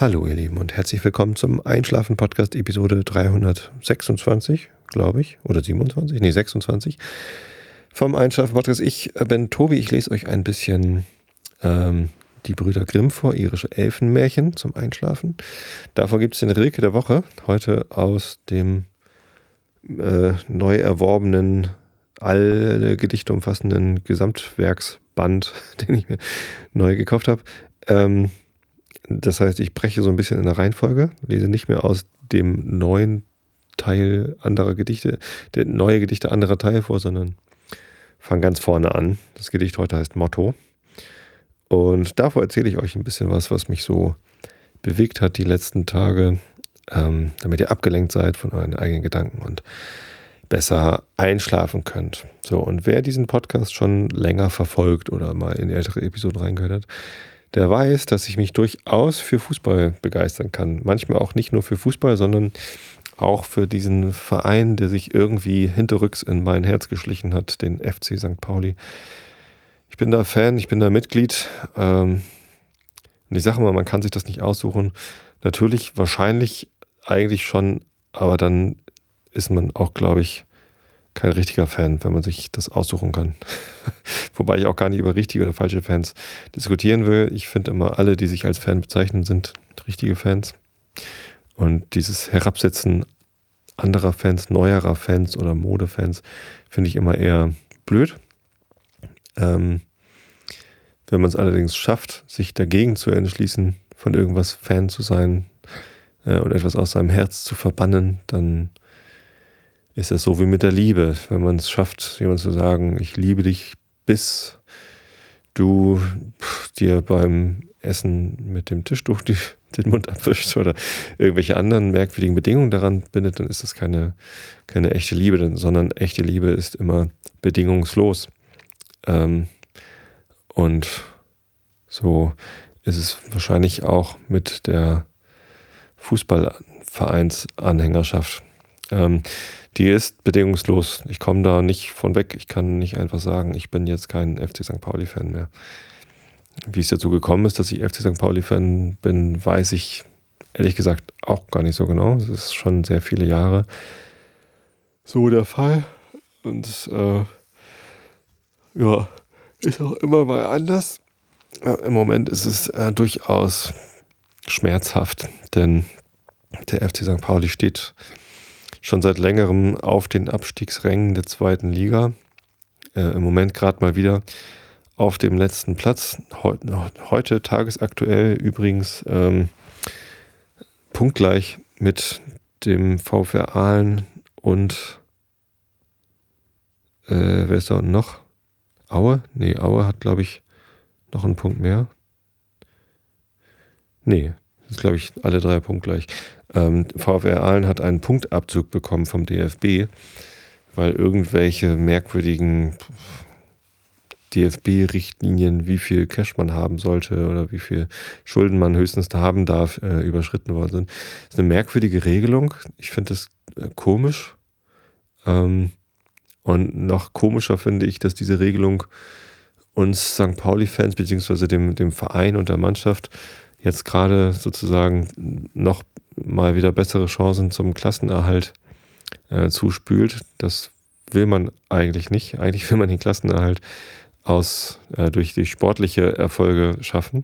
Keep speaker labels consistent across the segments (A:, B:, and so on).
A: Hallo ihr Lieben und herzlich willkommen zum Einschlafen-Podcast Episode 326, glaube ich, oder 27, nee 26 vom Einschlafen-Podcast. Ich bin Tobi, ich lese euch ein bisschen die Brüder Grimm vor, irische Elfenmärchen zum Einschlafen. Davor gibt es den Rilke der Woche, heute aus dem neu erworbenen, alle Gedichte umfassenden Gesamtwerksband, den ich mir neu gekauft habe. Das heißt, ich breche so ein bisschen in der Reihenfolge, lese nicht mehr aus dem neuen Teil anderer Gedichte, der neue Gedichte anderer Teile vor, sondern fange ganz vorne an. Das Gedicht heute heißt Motto. Und davor erzähle ich euch ein bisschen was mich so bewegt hat die letzten Tage, damit ihr abgelenkt seid von euren eigenen Gedanken und besser einschlafen könnt. So, und wer diesen Podcast schon länger verfolgt oder mal in ältere Episoden reingehört hat, der weiß, dass ich mich durchaus für Fußball begeistern kann. Manchmal auch nicht nur für Fußball, sondern auch für diesen Verein, der sich irgendwie hinterrücks in mein Herz geschlichen hat, den FC St. Pauli. Ich bin da Fan, ich bin da Mitglied. Und ich sage mal, man kann sich das nicht aussuchen. Natürlich, wahrscheinlich eigentlich schon, aber dann ist man auch, glaube ich, kein richtiger Fan, wenn man sich das aussuchen kann. Wobei ich auch gar nicht über richtige oder falsche Fans diskutieren will. Ich finde immer, alle, die sich als Fan bezeichnen, sind richtige Fans. Und dieses Herabsetzen anderer Fans, neuerer Fans oder Modefans, finde ich immer eher blöd. Wenn man es allerdings schafft, sich dagegen zu entschließen, von irgendwas Fan zu sein und etwas aus seinem Herz zu verbannen, dann ist es so wie mit der Liebe. Wenn man es schafft, jemand zu sagen, ich liebe dich, bis du dir beim Essen mit dem Tischtuch den Mund abwischst oder irgendwelche anderen merkwürdigen Bedingungen daran bindet, dann ist das keine echte Liebe, sondern echte Liebe ist immer bedingungslos. Und so ist es wahrscheinlich auch mit der Fußballvereinsanhängerschaft. Die ist bedingungslos. Ich komme da nicht von weg. Ich kann nicht einfach sagen, ich bin jetzt kein FC St. Pauli-Fan mehr. Wie es dazu gekommen ist, dass ich FC St. Pauli-Fan bin, weiß ich ehrlich gesagt auch gar nicht so genau. Es ist schon sehr viele Jahre so der Fall. Und ja, ist auch immer mal anders. Im Moment ist es durchaus schmerzhaft, denn der FC St. Pauli steht schon seit längerem auf den Abstiegsrängen der zweiten Liga. Im Moment gerade mal wieder auf dem letzten Platz. Heute tagesaktuell übrigens punktgleich mit dem VfR Aalen und wer ist da noch? Aue? Nee, Aue hat, glaube ich, noch einen Punkt mehr. Nee, das ist, glaube ich, alle 3 punktgleich. VfR Aalen hat einen Punktabzug bekommen vom DFB, weil irgendwelche merkwürdigen DFB-Richtlinien, wie viel Cash man haben sollte oder wie viel Schulden man höchstens da haben darf, überschritten worden sind. Das ist eine merkwürdige Regelung. Ich finde das komisch. Und noch komischer finde ich, dass diese Regelung uns St. Pauli-Fans beziehungsweise dem Verein und der Mannschaft jetzt gerade sozusagen noch mal wieder bessere Chancen zum Klassenerhalt zuspült. Das will man eigentlich nicht. Eigentlich will man den Klassenerhalt durch die sportliche Erfolge schaffen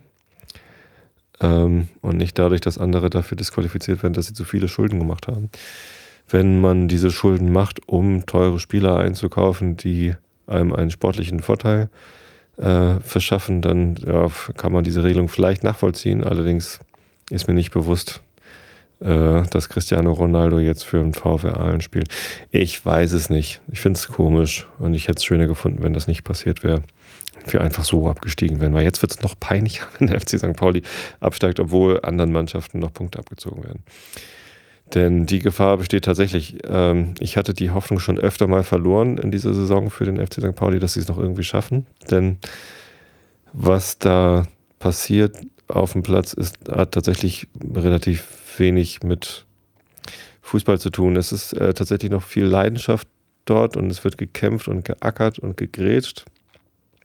A: und nicht dadurch, dass andere dafür disqualifiziert werden, dass sie zu viele Schulden gemacht haben. Wenn man diese Schulden macht, um teure Spieler einzukaufen, die einem einen sportlichen Vorteil verschaffen, dann kann man diese Regelung vielleicht nachvollziehen. Allerdings ist mir nicht bewusst, dass Cristiano Ronaldo jetzt für den VfR Aalen spielt. Ich weiß es nicht. Ich finde es komisch und ich hätte es schöner gefunden, wenn das nicht passiert wäre. Wir einfach so abgestiegen wären. Weil jetzt wird es noch peinlicher, wenn der FC St. Pauli absteigt, obwohl anderen Mannschaften noch Punkte abgezogen werden. Denn die Gefahr besteht tatsächlich. Ich hatte die Hoffnung schon öfter mal verloren in dieser Saison für den FC St. Pauli, dass sie es noch irgendwie schaffen. Denn was da passiert auf dem Platz hat tatsächlich relativ wenig mit Fußball zu tun. Es ist tatsächlich noch viel Leidenschaft dort und es wird gekämpft und geackert und gegrätscht.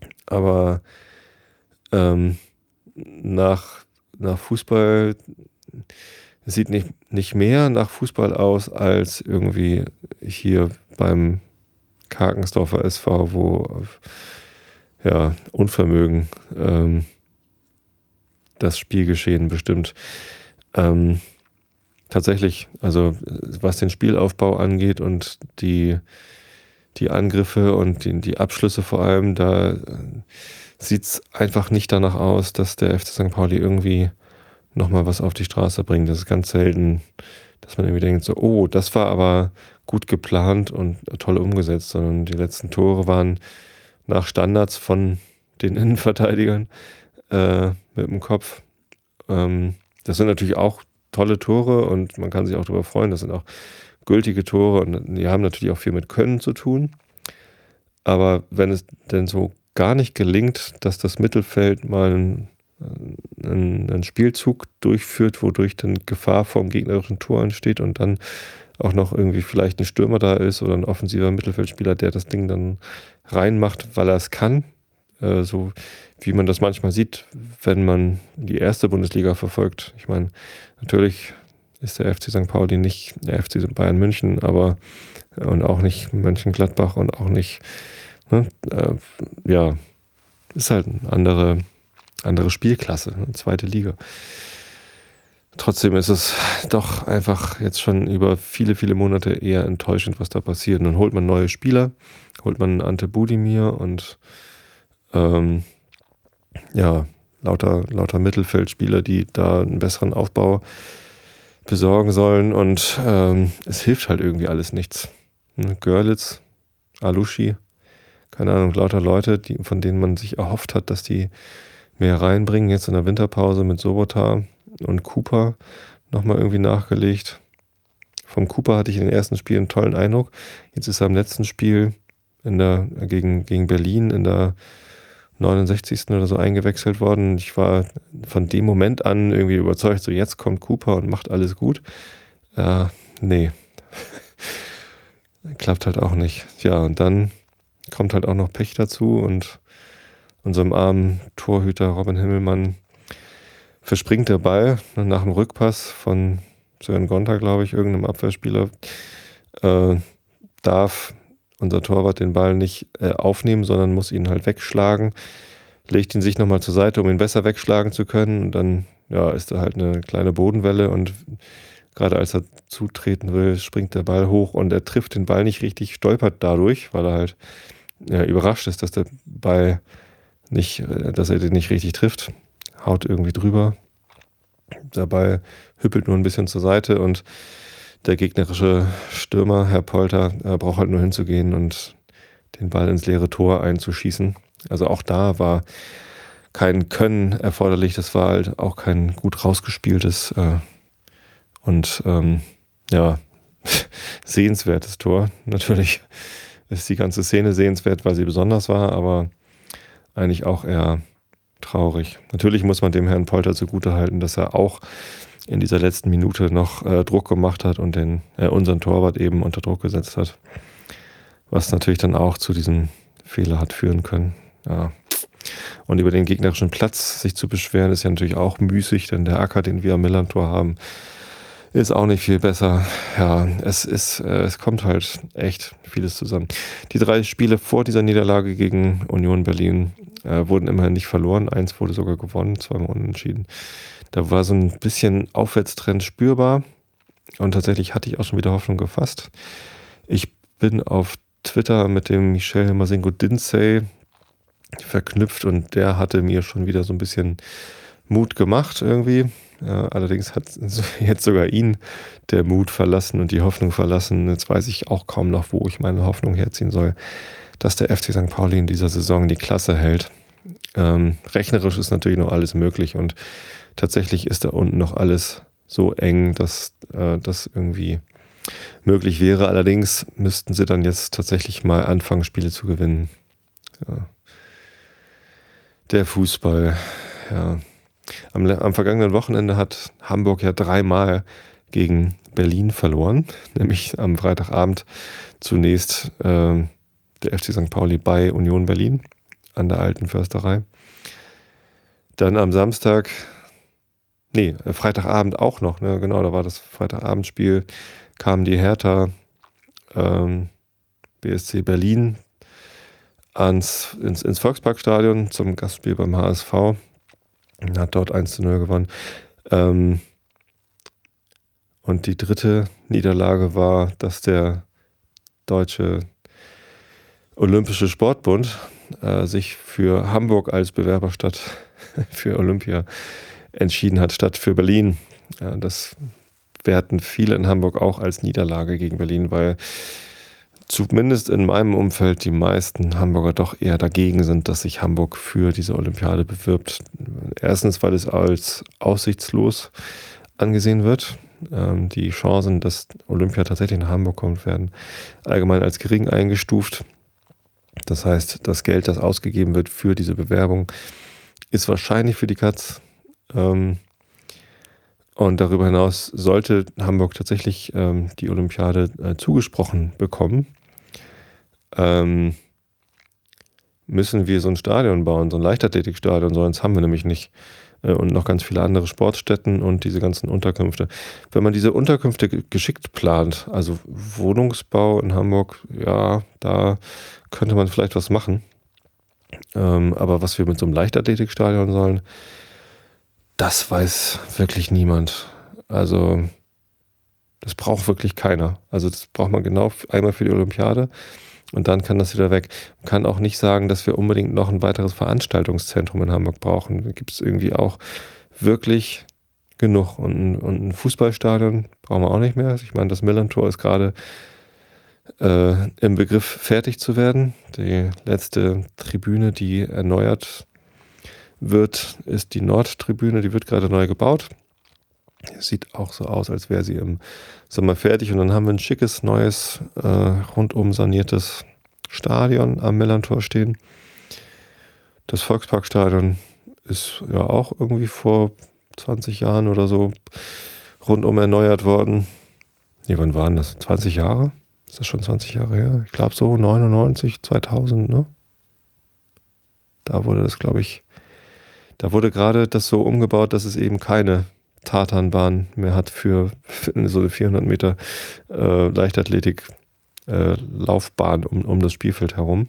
A: Aber nach Fußball sieht nicht mehr nach Fußball aus als irgendwie hier beim Karkensdorfer SV, wo ja Unvermögen das Spielgeschehen bestimmt. Tatsächlich, also was den Spielaufbau angeht und die Angriffe und die Abschlüsse vor allem, da sieht es einfach nicht danach aus, dass der FC St. Pauli irgendwie nochmal was auf die Straße bringt. Das ist ganz selten, dass man irgendwie denkt, so, oh, das war aber gut geplant und toll umgesetzt, sondern die letzten Tore waren nach Standards von den Innenverteidigern mit dem Kopf. Das sind natürlich auch tolle Tore und man kann sich auch darüber freuen. Das sind auch gültige Tore und die haben natürlich auch viel mit Können zu tun. Aber wenn es denn so gar nicht gelingt, dass das Mittelfeld mal einen Spielzug durchführt, wodurch dann Gefahr vom gegnerischen Tor entsteht und dann auch noch irgendwie vielleicht ein Stürmer da ist oder ein offensiver Mittelfeldspieler, der das Ding dann reinmacht, weil er es kann, so wie man das manchmal sieht, wenn man die erste Bundesliga verfolgt. Ich meine, natürlich ist der FC St. Pauli nicht der FC Bayern München, aber und auch nicht Mönchengladbach und auch nicht, ne, ja, ist halt eine andere Spielklasse, eine zweite Liga. Trotzdem ist es doch einfach jetzt schon über viele, viele Monate eher enttäuschend, was da passiert. Und dann holt man neue Spieler, holt man Ante Budimir und ja, lauter Mittelfeldspieler, die da einen besseren Aufbau besorgen sollen und es hilft halt irgendwie alles nichts. Görlitz, Alushi, keine Ahnung, lauter Leute, von denen man sich erhofft hat, dass die mehr reinbringen, jetzt in der Winterpause mit Sobota und Cooper nochmal irgendwie nachgelegt. Vom Cooper hatte ich in den ersten Spielen einen tollen Eindruck. Jetzt ist er im letzten Spiel gegen Berlin in der 69. oder so eingewechselt worden. Ich war von dem Moment an irgendwie überzeugt, so jetzt kommt Cooper und macht alles gut. Nee. Klappt halt auch nicht. Ja, und dann kommt halt auch noch Pech dazu und unserem armen Torhüter Robin Himmelmann verspringt der Ball nach dem Rückpass von Sören Gonta, glaube ich, irgendeinem Abwehrspieler. Darf unser Torwart den Ball nicht aufnehmen, sondern muss ihn halt wegschlagen. Legt ihn sich nochmal zur Seite, um ihn besser wegschlagen zu können. Und dann ist da halt eine kleine Bodenwelle und gerade als er zutreten will, springt der Ball hoch und er trifft den Ball nicht richtig, stolpert dadurch, weil er halt überrascht ist, dass der Ball nicht, dass er den nicht richtig trifft. Haut irgendwie drüber. Der Ball hüppelt nur ein bisschen zur Seite und der gegnerische Stürmer, Herr Polter, braucht halt nur hinzugehen und den Ball ins leere Tor einzuschießen. Also auch da war kein Können erforderlich, das war halt auch kein gut rausgespieltes und sehenswertes Tor. Natürlich ist die ganze Szene sehenswert, weil sie besonders war, aber eigentlich auch eher traurig. Natürlich muss man dem Herrn Polter zugutehalten, dass er auch in dieser letzten Minute noch Druck gemacht hat und unseren Torwart eben unter Druck gesetzt hat. Was natürlich dann auch zu diesem Fehler hat führen können. Ja. Und über den gegnerischen Platz sich zu beschweren, ist ja natürlich auch müßig, denn der Acker, den wir am Millantor haben, ist auch nicht viel besser. Ja, es kommt halt echt vieles zusammen. Die 3 Spiele vor dieser Niederlage gegen Union Berlin wurden immerhin nicht verloren. 1 wurde sogar gewonnen, 2-mal unentschieden. Da war so ein bisschen Aufwärtstrend spürbar und tatsächlich hatte ich auch schon wieder Hoffnung gefasst. Ich bin auf Twitter mit dem Michel Masengo-Dinsey verknüpft und der hatte mir schon wieder so ein bisschen Mut gemacht irgendwie. Allerdings hat jetzt sogar ihn der Mut verlassen und die Hoffnung verlassen. Jetzt weiß ich auch kaum noch, wo ich meine Hoffnung herziehen soll, dass der FC St. Pauli in dieser Saison die Klasse hält. Rechnerisch ist natürlich noch alles möglich und tatsächlich ist da unten noch alles so eng, dass das irgendwie möglich wäre. Allerdings müssten sie dann jetzt tatsächlich mal anfangen, Spiele zu gewinnen. Ja. Der Fußball, ja. Am vergangenen Wochenende hat Hamburg ja 3-mal gegen Berlin verloren. Nämlich am Freitagabend zunächst der FC St. Pauli bei Union Berlin an der Alten Försterei. Dann am Samstag Freitagabend auch noch, ne? Genau, da war das Freitagabendspiel, kam die Hertha, BSC Berlin ins Volksparkstadion zum Gastspiel beim HSV und hat dort 1:0 gewonnen. Und die dritte Niederlage war, dass der Deutsche Olympische Sportbund sich für Hamburg als Bewerberstadt für Olympia entschieden hat, statt für Berlin. Das werten viele in Hamburg auch als Niederlage gegen Berlin, weil zumindest in meinem Umfeld die meisten Hamburger doch eher dagegen sind, dass sich Hamburg für diese Olympiade bewirbt. Erstens, weil es als aussichtslos angesehen wird. Die Chancen, dass Olympia tatsächlich nach Hamburg kommt, werden allgemein als gering eingestuft. Das heißt, das Geld, das ausgegeben wird für diese Bewerbung, ist wahrscheinlich für die Katz. Und darüber hinaus sollte Hamburg tatsächlich die Olympiade zugesprochen bekommen, müssen wir so ein Stadion bauen, so ein Leichtathletikstadion, sonst haben wir nämlich nicht. Und noch ganz viele andere Sportstätten und diese ganzen Unterkünfte. Wenn man diese Unterkünfte geschickt plant, also Wohnungsbau in Hamburg, ja, da könnte man vielleicht was machen. Aber was wir mit so einem Leichtathletikstadion sollen, das weiß wirklich niemand. Also das braucht wirklich keiner. Also das braucht man genau einmal für die Olympiade und dann kann das wieder weg. Man kann auch nicht sagen, dass wir unbedingt noch ein weiteres Veranstaltungszentrum in Hamburg brauchen. Da gibt es irgendwie auch wirklich genug. Und ein Fußballstadion brauchen wir auch nicht mehr. Ich meine, das Millerntor ist gerade im Begriff fertig zu werden. Die letzte Tribüne, die erneuert wird, ist die Nordtribüne. Die wird gerade neu gebaut. Sieht auch so aus, als wäre sie im Sommer fertig. Und dann haben wir ein schickes, neues, rundum saniertes Stadion am Millerntor stehen. Das Volksparkstadion ist ja auch irgendwie vor 20 Jahren oder so rundum erneuert worden. Nee, wann waren das? 20 Jahre? Ist das schon 20 Jahre her? Ich glaube so 99, 2000, ne? Da wurde das, glaube ich, da wurde gerade das so umgebaut, dass es eben keine Tatanbahn mehr hat für so eine 400 Meter Leichtathletik Laufbahn um das Spielfeld herum.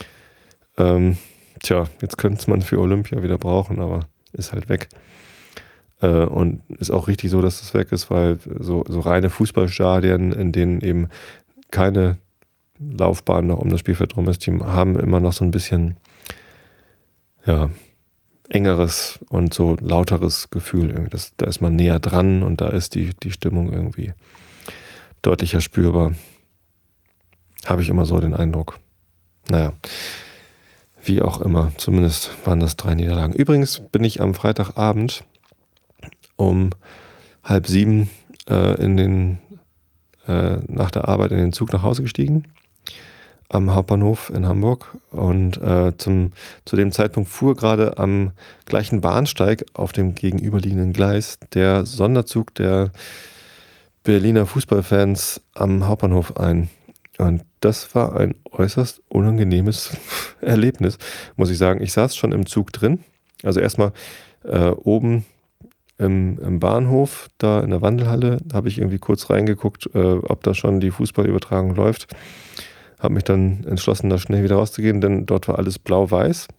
A: Jetzt könnte es man für Olympia wieder brauchen, aber ist halt weg. Und ist auch richtig so, dass es weg ist, weil so reine Fußballstadien, in denen eben keine Laufbahn noch um das Spielfeld rum ist, die haben immer noch so ein bisschen, ja, engeres und so lauteres Gefühl. Da ist man näher dran und da ist die Stimmung irgendwie deutlicher spürbar. Habe ich immer so den Eindruck. Naja, wie auch immer. Zumindest waren das 3 Niederlagen. Übrigens bin ich am Freitagabend um 6:30 nach der Arbeit in den Zug nach Hause gestiegen. Am Hauptbahnhof in Hamburg und zu dem Zeitpunkt fuhr gerade am gleichen Bahnsteig auf dem gegenüberliegenden Gleis der Sonderzug der Berliner Fußballfans am Hauptbahnhof ein. Und das war ein äußerst unangenehmes Erlebnis, muss ich sagen. Ich saß schon im Zug drin, also erstmal oben im Bahnhof, da in der Wandelhalle, da habe ich irgendwie kurz reingeguckt, ob da schon die Fußballübertragung läuft. Habe mich dann entschlossen, da schnell wieder rauszugehen, denn dort war alles blau-weiß.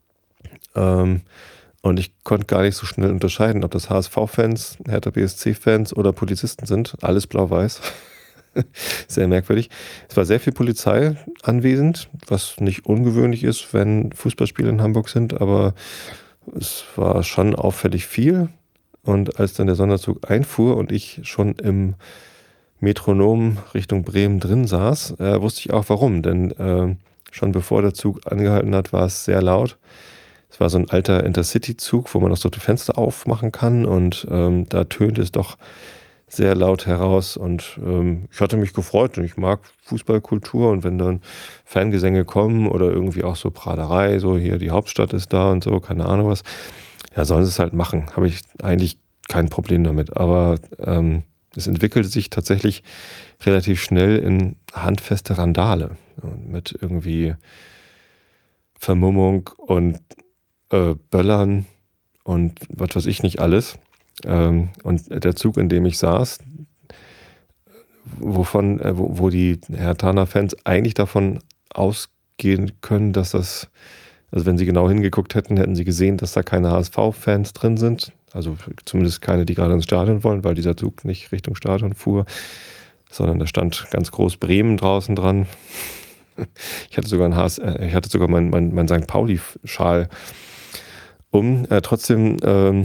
A: Und ich konnte gar nicht so schnell unterscheiden, ob das HSV-Fans, Hertha BSC-Fans oder Polizisten sind. Alles blau-weiß. Sehr merkwürdig. Es war sehr viel Polizei anwesend, was nicht ungewöhnlich ist, wenn Fußballspiele in Hamburg sind, aber es war schon auffällig viel. Und als dann der Sonderzug einfuhr und ich schon im Metronom Richtung Bremen drin saß, wusste ich auch warum, denn schon bevor der Zug angehalten hat, war es sehr laut. Es war so ein alter Intercity-Zug, wo man auch so die Fenster aufmachen kann und da tönte es doch sehr laut heraus und ich hatte mich gefreut und ich mag Fußballkultur und wenn dann Fangesänge kommen oder irgendwie auch so Praderei, so hier die Hauptstadt ist da und so, keine Ahnung was, ja, sollen sie es halt machen, habe ich eigentlich kein Problem damit, aber es entwickelte sich tatsächlich relativ schnell in handfeste Randale mit irgendwie Vermummung und Böllern und was weiß ich nicht alles. Und der Zug, in dem ich saß, wo die Herthaner-Fans eigentlich davon ausgehen können, dass das, also wenn sie genau hingeguckt hätten, hätten sie gesehen, dass da keine HSV-Fans drin sind. Also zumindest keine, die gerade ins Stadion wollen, weil dieser Zug nicht Richtung Stadion fuhr, sondern da stand ganz groß Bremen draußen dran. Ich hatte sogar mein St. Pauli-Schal um. Trotzdem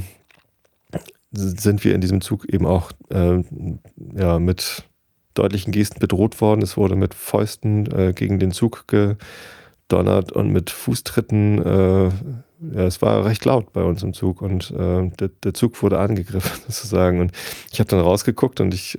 A: sind wir in diesem Zug eben auch mit deutlichen Gesten bedroht worden. Es wurde mit Fäusten gegen den Zug gedonnert und mit Fußtritten. Es war recht laut bei uns im Zug und der Zug wurde angegriffen sozusagen. Und ich habe dann rausgeguckt und ich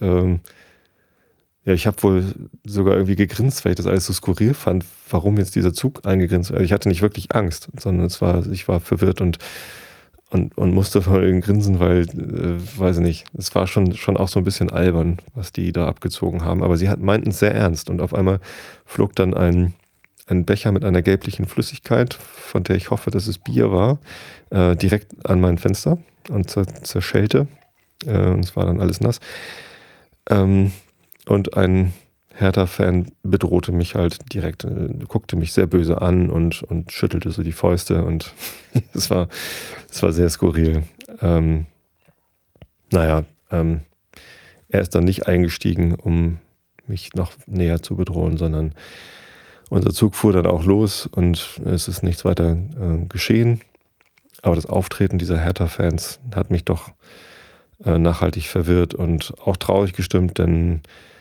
A: habe wohl sogar irgendwie gegrinst, weil ich das alles so skurril fand, warum jetzt dieser Zug eingegrinst. Also ich hatte nicht wirklich Angst, sondern ich war verwirrt und musste voll grinsen, weil, weiß ich nicht, es war schon auch so ein bisschen albern, was die da abgezogen haben. Aber sie meinten es sehr ernst und auf einmal flog dann ein Becher mit einer gelblichen Flüssigkeit, von der ich hoffe, dass es Bier war, direkt an mein Fenster und zerschellte. Und es war dann alles nass. Und ein Hertha-Fan bedrohte mich halt direkt, guckte mich sehr böse an und schüttelte so die Fäuste und es war sehr skurril. Er ist dann nicht eingestiegen, um mich noch näher zu bedrohen, sondern unser Zug fuhr dann auch los und es ist nichts weiter geschehen. Aber das Auftreten dieser Hertha-Fans hat mich doch nachhaltig verwirrt und auch traurig gestimmt, denn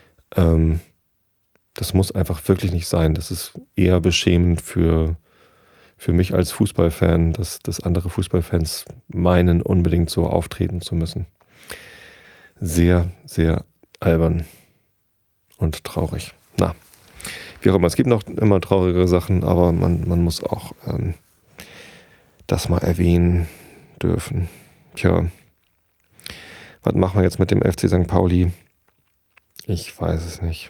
A: das muss einfach wirklich nicht sein. Das ist eher beschämend für mich als Fußballfan, dass andere Fußballfans meinen, unbedingt so auftreten zu müssen. Sehr, sehr albern und traurig. Na, wie auch immer, es gibt noch immer traurigere Sachen, aber man muss auch das mal erwähnen dürfen. Tja, was machen wir jetzt mit dem FC St. Pauli? Ich weiß es nicht.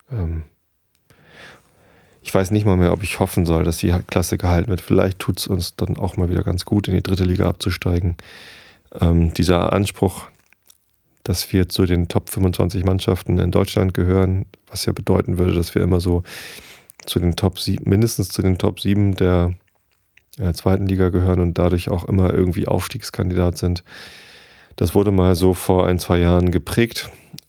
A: Ich weiß nicht mal mehr, ob ich hoffen soll, dass die Klasse gehalten wird. Vielleicht tut es uns dann auch mal wieder ganz gut, in die 3. Liga abzusteigen. Dieser Anspruch, dass wir zu den Top 25 Mannschaften in Deutschland gehören, was ja bedeuten würde, dass wir immer so mindestens zu den Top 7 der 2. Liga gehören und dadurch auch immer irgendwie Aufstiegskandidat sind. Das wurde mal so vor 1-2 Jahren geprägt.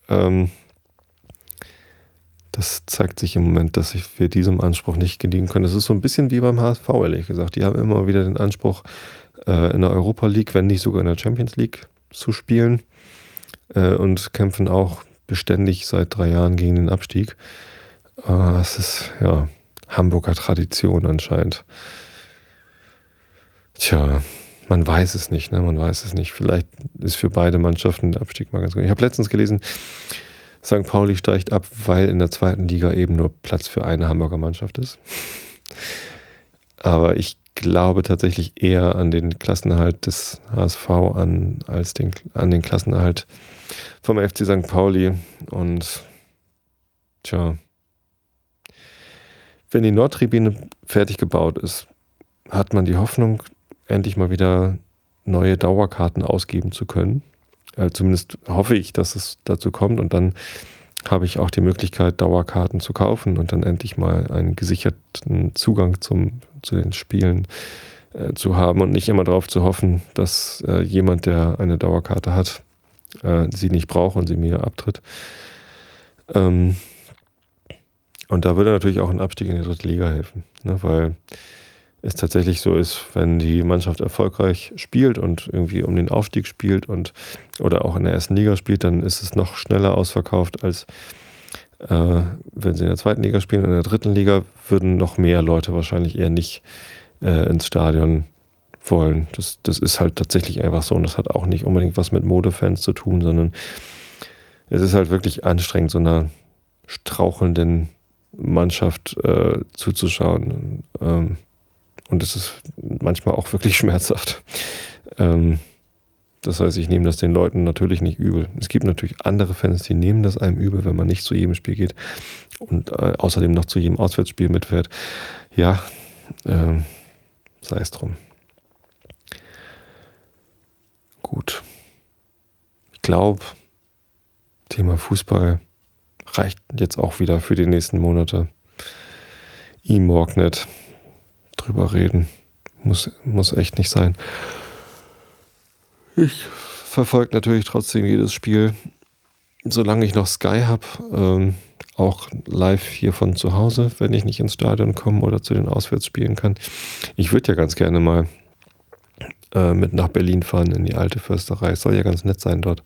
A: Das zeigt sich im Moment, dass wir diesem Anspruch nicht genügen können. Das ist so ein bisschen wie beim HSV, ehrlich gesagt. Die haben immer wieder den Anspruch, in der Europa League, wenn nicht sogar in der Champions League zu spielen und kämpfen auch beständig seit 3 Jahren gegen den Abstieg. Es ist Hamburger Tradition anscheinend. Tja, man weiß es nicht, ne? Man weiß es nicht. Vielleicht ist für beide Mannschaften der Abstieg mal ganz gut. Ich habe letztens gelesen, St. Pauli steigt ab, weil in der 2. Liga eben nur Platz für eine Hamburger Mannschaft ist. Aber ich glaube tatsächlich eher an den Klassenerhalt des HSV an den Klassenerhalt vom FC St. Pauli. Und tja, wenn die Nordtribüne fertig gebaut ist, hat man die Hoffnung, endlich mal wieder neue Dauerkarten ausgeben zu können. Zumindest hoffe ich, dass es dazu kommt und dann habe ich auch die Möglichkeit, Dauerkarten zu kaufen und dann endlich mal einen gesicherten Zugang zu den Spielen zu haben und nicht immer darauf zu hoffen, dass jemand, der eine Dauerkarte hat, sie nicht braucht und sie mir abtritt. Und da würde natürlich auch ein Abstieg in die 3. Liga helfen, ne, weil es tatsächlich so ist, wenn die Mannschaft erfolgreich spielt und irgendwie um den Aufstieg spielt oder auch in der 1. Liga spielt, dann ist es noch schneller ausverkauft, als wenn sie in der 2. Liga spielen. In der 3. Liga würden noch mehr Leute wahrscheinlich eher nicht ins Stadion wollen. Das ist halt tatsächlich einfach so und das hat auch nicht unbedingt was mit Modefans zu tun, sondern es ist halt wirklich anstrengend, so einer strauchelnden Mannschaft zuzuschauen. Und es ist manchmal auch wirklich schmerzhaft. Das heißt, ich nehme das den Leuten natürlich nicht übel. Es gibt natürlich andere Fans, die nehmen das einem übel, wenn man nicht zu jedem Spiel geht und außerdem noch zu jedem Auswärtsspiel mitfährt. Ja, sei es drum. Gut. glaube, Thema Fußball reicht jetzt auch wieder für die nächsten Monate. Morgen nicht drüber reden. Muss echt nicht sein. Ich verfolge natürlich trotzdem jedes Spiel, solange ich noch Sky habe, auch live hier von zu Hause, wenn ich nicht ins Stadion komme oder zu den Auswärtsspielen kann. Ich würde ja ganz gerne mal mit nach Berlin fahren in die alte Försterei. Es soll ja ganz nett sein dort.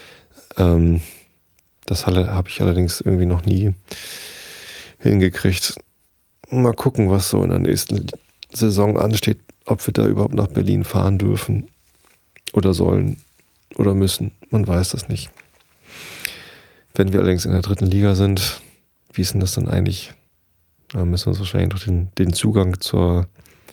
A: Das habe ich allerdings irgendwie noch nie hingekriegt. Mal gucken, was so in der nächsten Saison ansteht, ob wir da überhaupt nach Berlin fahren dürfen oder sollen oder müssen. Man weiß das nicht. Wenn wir allerdings in der 3. Liga sind, wie ist denn das dann eigentlich? Da müssen wir uns wahrscheinlich noch den Zugang zum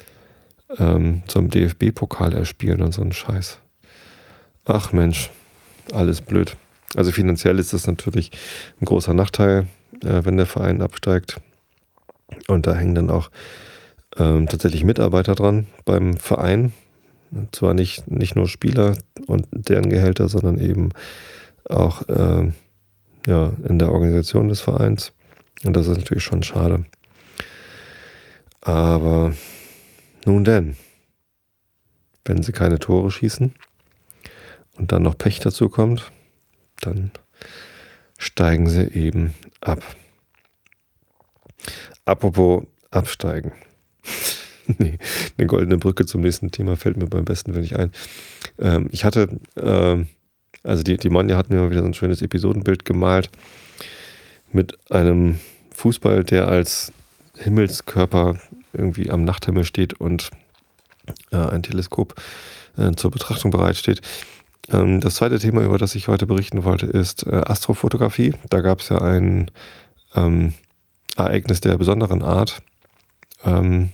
A: DFB-Pokal erspielen und so ein Scheiß. Ach Mensch, alles blöd. Also finanziell ist das natürlich ein großer Nachteil, wenn der Verein absteigt. Und da hängen dann auch tatsächlich Mitarbeiter dran beim Verein. Und zwar nicht nur Spieler und deren Gehälter, sondern eben auch in der Organisation des Vereins. Und das ist natürlich schon schade. Aber nun denn, wenn sie keine Tore schießen und dann noch Pech dazu kommt, dann steigen sie eben ab. Apropos absteigen. Nee, eine goldene Brücke zum nächsten Thema fällt mir beim besten Willen nicht ein. Ich hatte, also die Monja hat mir mal wieder so ein schönes Episodenbild gemalt mit einem Fußball, der als Himmelskörper irgendwie am Nachthimmel steht und ein Teleskop zur Betrachtung bereitsteht. Das zweite Thema, über das ich heute berichten wollte, ist Astrofotografie. Da gab es ja ein Ereignis der besonderen Art am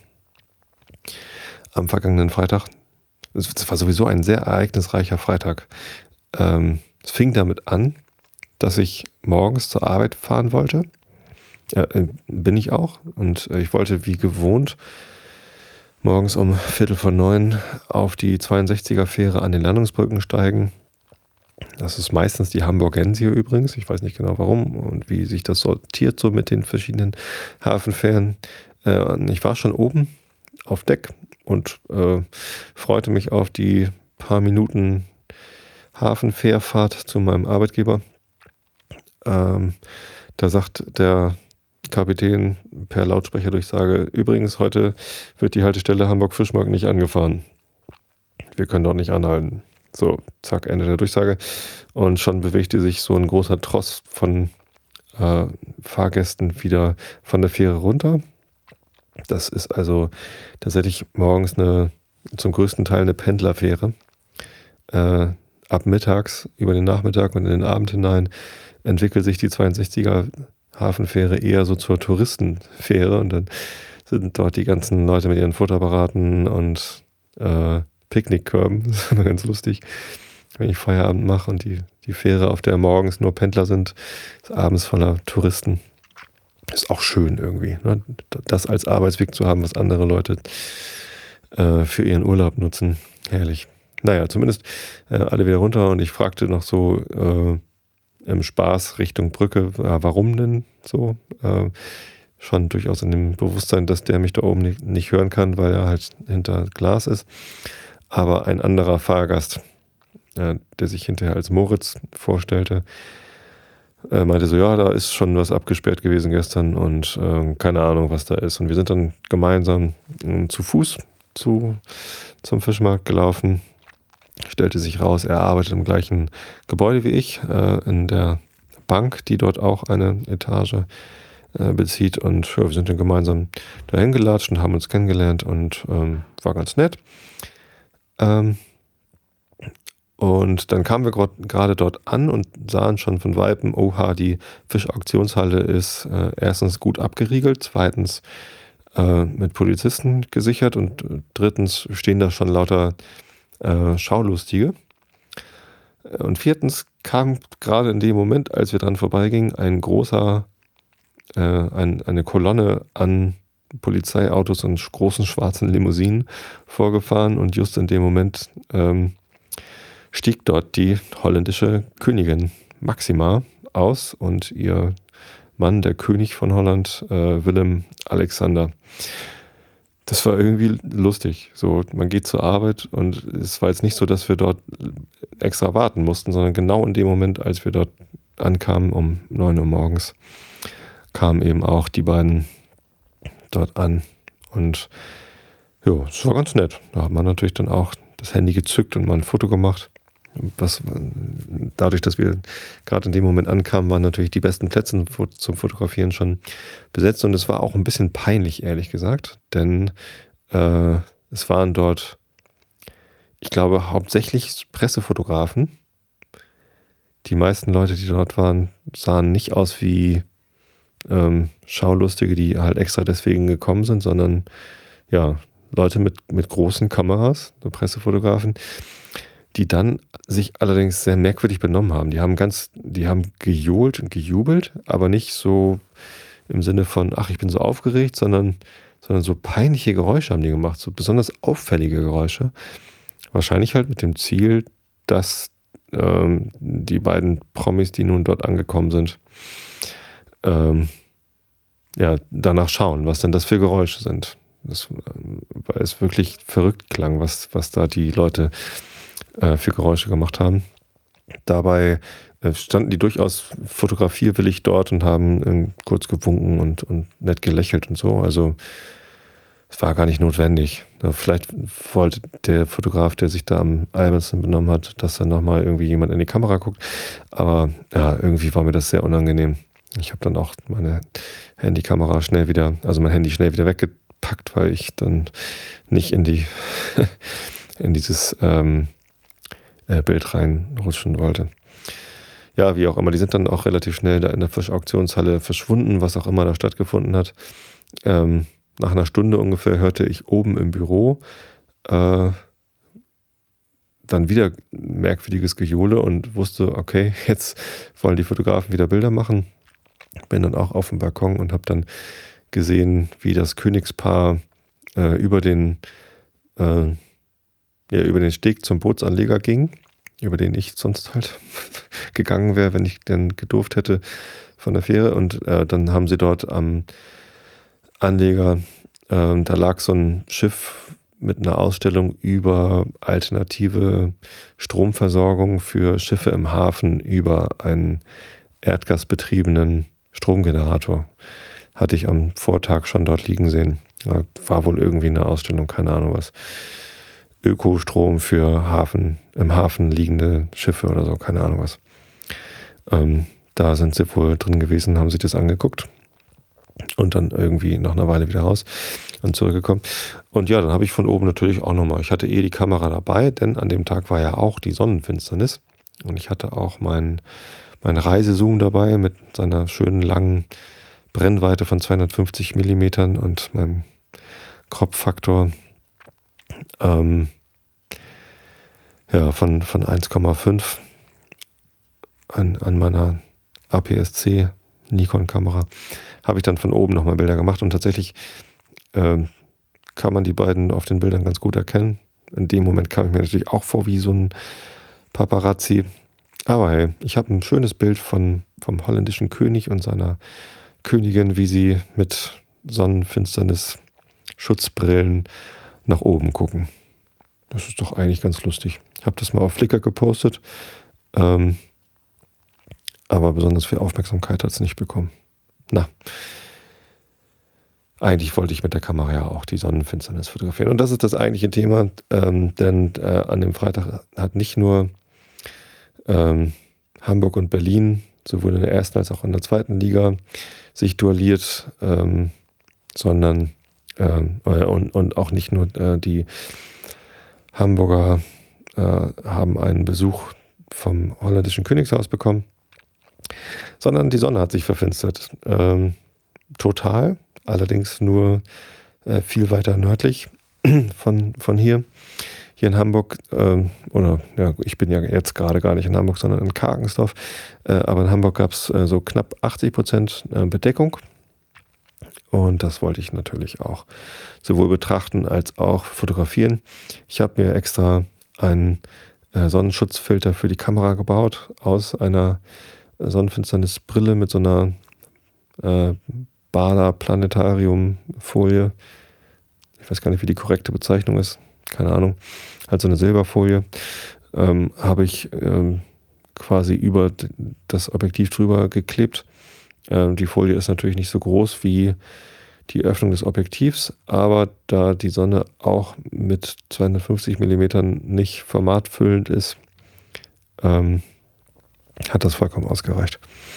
A: vergangenen Freitag. Es war sowieso ein sehr ereignisreicher Freitag. Es fing damit an, dass ich morgens zur Arbeit fahren wollte. Bin ich auch. Und ich wollte wie gewohnt morgens um 8:45 auf die 62er-Fähre an den Landungsbrücken steigen. Das ist meistens die Hamburgensie übrigens. Ich weiß nicht genau warum und wie sich das sortiert so mit den verschiedenen Hafenfähren. Ich war schon oben auf Deck und freute mich auf die paar Minuten Hafenfährfahrt zu meinem Arbeitgeber. Da sagt der Kapitän per Lautsprecherdurchsage: Übrigens, heute wird die Haltestelle Hamburg-Fischmarkt nicht angefahren. Wir können dort nicht anhalten. So, zack, Ende der Durchsage. Und schon bewegte sich so ein großer Tross von Fahrgästen wieder von der Fähre runter. Das ist also tatsächlich morgens zum größten Teil eine Pendlerfähre. Ab mittags, über den Nachmittag und in den Abend hinein entwickelt sich die 62er Hafenfähre eher so zur Touristenfähre und dann sind dort die ganzen Leute mit ihren Futteraparaten und Picknickkörben. Das ist immer ganz lustig, wenn ich Feierabend mache und die Fähre, auf der morgens nur Pendler sind, ist abends voller Touristen. Ist auch schön irgendwie, ne? Das als Arbeitsweg zu haben, was andere Leute für ihren Urlaub nutzen. Herrlich. Naja, zumindest alle wieder runter und ich fragte noch so im Spaß Richtung Brücke, warum denn so? Schon durchaus in dem Bewusstsein, dass der mich da oben nicht hören kann, weil er halt hinter Glas ist. Aber ein anderer Fahrgast, der sich hinterher als Moritz vorstellte, meinte so, ja, da ist schon was abgesperrt gewesen gestern und keine Ahnung, was da ist. Und wir sind dann gemeinsam zu Fuß zum Fischmarkt gelaufen. Stellte sich raus, er arbeitet im gleichen Gebäude wie ich, in der Bank, die dort auch eine Etage bezieht. Und ja, wir sind dann gemeinsam dahin gelatscht und haben uns kennengelernt und war ganz nett. Und dann kamen wir gerade dort an und sahen schon von Weitem, oha, die Fischauktionshalle ist erstens gut abgeriegelt, zweitens mit Polizisten gesichert und drittens stehen da schon lauter Schaulustige. Und viertens kam gerade in dem Moment, als wir dran vorbeigingen, eine Kolonne an Polizeiautos und großen schwarzen Limousinen vorgefahren und just in dem Moment stieg dort die holländische Königin Maxima aus und ihr Mann, der König von Holland, Willem-Alexander. Das war irgendwie lustig. So, man geht zur Arbeit und es war jetzt nicht so, dass wir dort extra warten mussten, sondern genau in dem Moment, als wir dort ankamen, um 9 Uhr morgens, kamen eben auch die beiden dort an. Und ja, es war ganz nett. Da hat man natürlich dann auch das Handy gezückt und mal ein Foto gemacht. Dadurch, dass wir gerade in dem Moment ankamen, waren natürlich die besten Plätze zum Fotografieren schon besetzt. Und es war auch ein bisschen peinlich, ehrlich gesagt. Denn es waren dort, ich glaube, hauptsächlich Pressefotografen. Die meisten Leute, die dort waren, sahen nicht aus wie Schaulustige, die halt extra deswegen gekommen sind, sondern ja, Leute mit großen Kameras, so Pressefotografen, die dann sich allerdings sehr merkwürdig benommen haben. Die haben gejohlt und gejubelt, aber nicht so im Sinne von, ach, ich bin so aufgeregt, sondern so peinliche Geräusche haben die gemacht, so besonders auffällige Geräusche. Wahrscheinlich halt mit dem Ziel, dass die beiden Promis, die nun dort angekommen sind, danach schauen, was denn das für Geräusche sind. Weil es wirklich verrückt klang, was da die Leute für Geräusche gemacht haben. Dabei standen die durchaus fotografierwillig dort und haben kurz gewunken und nett gelächelt und so. Also es war gar nicht notwendig. Vielleicht wollte der Fotograf, der sich da am albernsten benommen hat, dass dann nochmal irgendwie jemand in die Kamera guckt. Aber ja, irgendwie war mir das sehr unangenehm. Ich habe dann auch meine mein Handy schnell wieder weggepackt, weil ich dann nicht in dieses Bild reinrutschen wollte. Ja, wie auch immer, die sind dann auch relativ schnell da in der Fischauktionshalle verschwunden, was auch immer da stattgefunden hat. Nach einer Stunde ungefähr hörte ich oben im Büro dann wieder merkwürdiges Gejohle und wusste, okay, jetzt wollen die Fotografen wieder Bilder machen. Bin dann auch auf dem Balkon und habe dann gesehen, wie das Königspaar über den Steg zum Bootsanleger ging, über den ich sonst halt gegangen wäre, wenn ich denn gedurft hätte von der Fähre. Und dann haben sie dort am Anleger, da lag so ein Schiff mit einer Ausstellung über alternative Stromversorgung für Schiffe im Hafen über einen erdgasbetriebenen Stromgenerator. Hatte ich am Vortag schon dort liegen sehen. War wohl irgendwie eine Ausstellung, keine Ahnung was. Ökostrom für im Hafen liegende Schiffe oder so, keine Ahnung was. Da sind sie wohl drin gewesen, haben sich das angeguckt und dann irgendwie nach einer Weile wieder raus und zurückgekommen. Und ja, dann habe ich von oben natürlich auch nochmal, ich hatte die Kamera dabei, denn an dem Tag war ja auch die Sonnenfinsternis und ich hatte auch mein Reisezoom dabei mit seiner schönen langen Brennweite von 250 Millimetern und meinem Crop-Faktor von 1,5 an meiner APS-C Nikon-Kamera habe ich dann von oben nochmal Bilder gemacht und tatsächlich kann man die beiden auf den Bildern ganz gut erkennen. In dem Moment kam ich mir natürlich auch vor wie so ein Paparazzi. Aber hey, ich habe ein schönes Bild vom holländischen König und seiner Königin, wie sie mit Sonnenfinsternis, Schutzbrillen nach oben gucken. Das ist doch eigentlich ganz lustig. Ich habe das mal auf Flickr gepostet, aber besonders viel Aufmerksamkeit hat es nicht bekommen. Eigentlich wollte ich mit der Kamera ja auch die Sonnenfinsternis fotografieren. Und das ist das eigentliche Thema, denn an dem Freitag hat nicht nur Hamburg und Berlin sowohl in der ersten als auch in der zweiten Liga sich duelliert, sondern und auch nicht nur die Hamburger haben einen Besuch vom holländischen Königshaus bekommen, sondern die Sonne hat sich verfinstert. Total, allerdings nur viel weiter nördlich von hier. Hier in Hamburg, ich bin ja jetzt gerade gar nicht in Hamburg, sondern in Karkensdorf, aber in Hamburg gab es so knapp 80% Bedeckung. Und das wollte ich natürlich auch sowohl betrachten als auch fotografieren. Ich habe mir extra einen Sonnenschutzfilter für die Kamera gebaut aus einer Sonnenfinsternisbrille mit so einer Baader-Planetarium-Folie. Ich weiß gar nicht, wie die korrekte Bezeichnung ist. Keine Ahnung. Halt so eine Silberfolie. Habe ich quasi über das Objektiv drüber geklebt. Die Folie ist natürlich nicht so groß wie die Öffnung des Objektivs, aber da die Sonne auch mit 250 mm nicht formatfüllend ist, hat das vollkommen ausgereicht.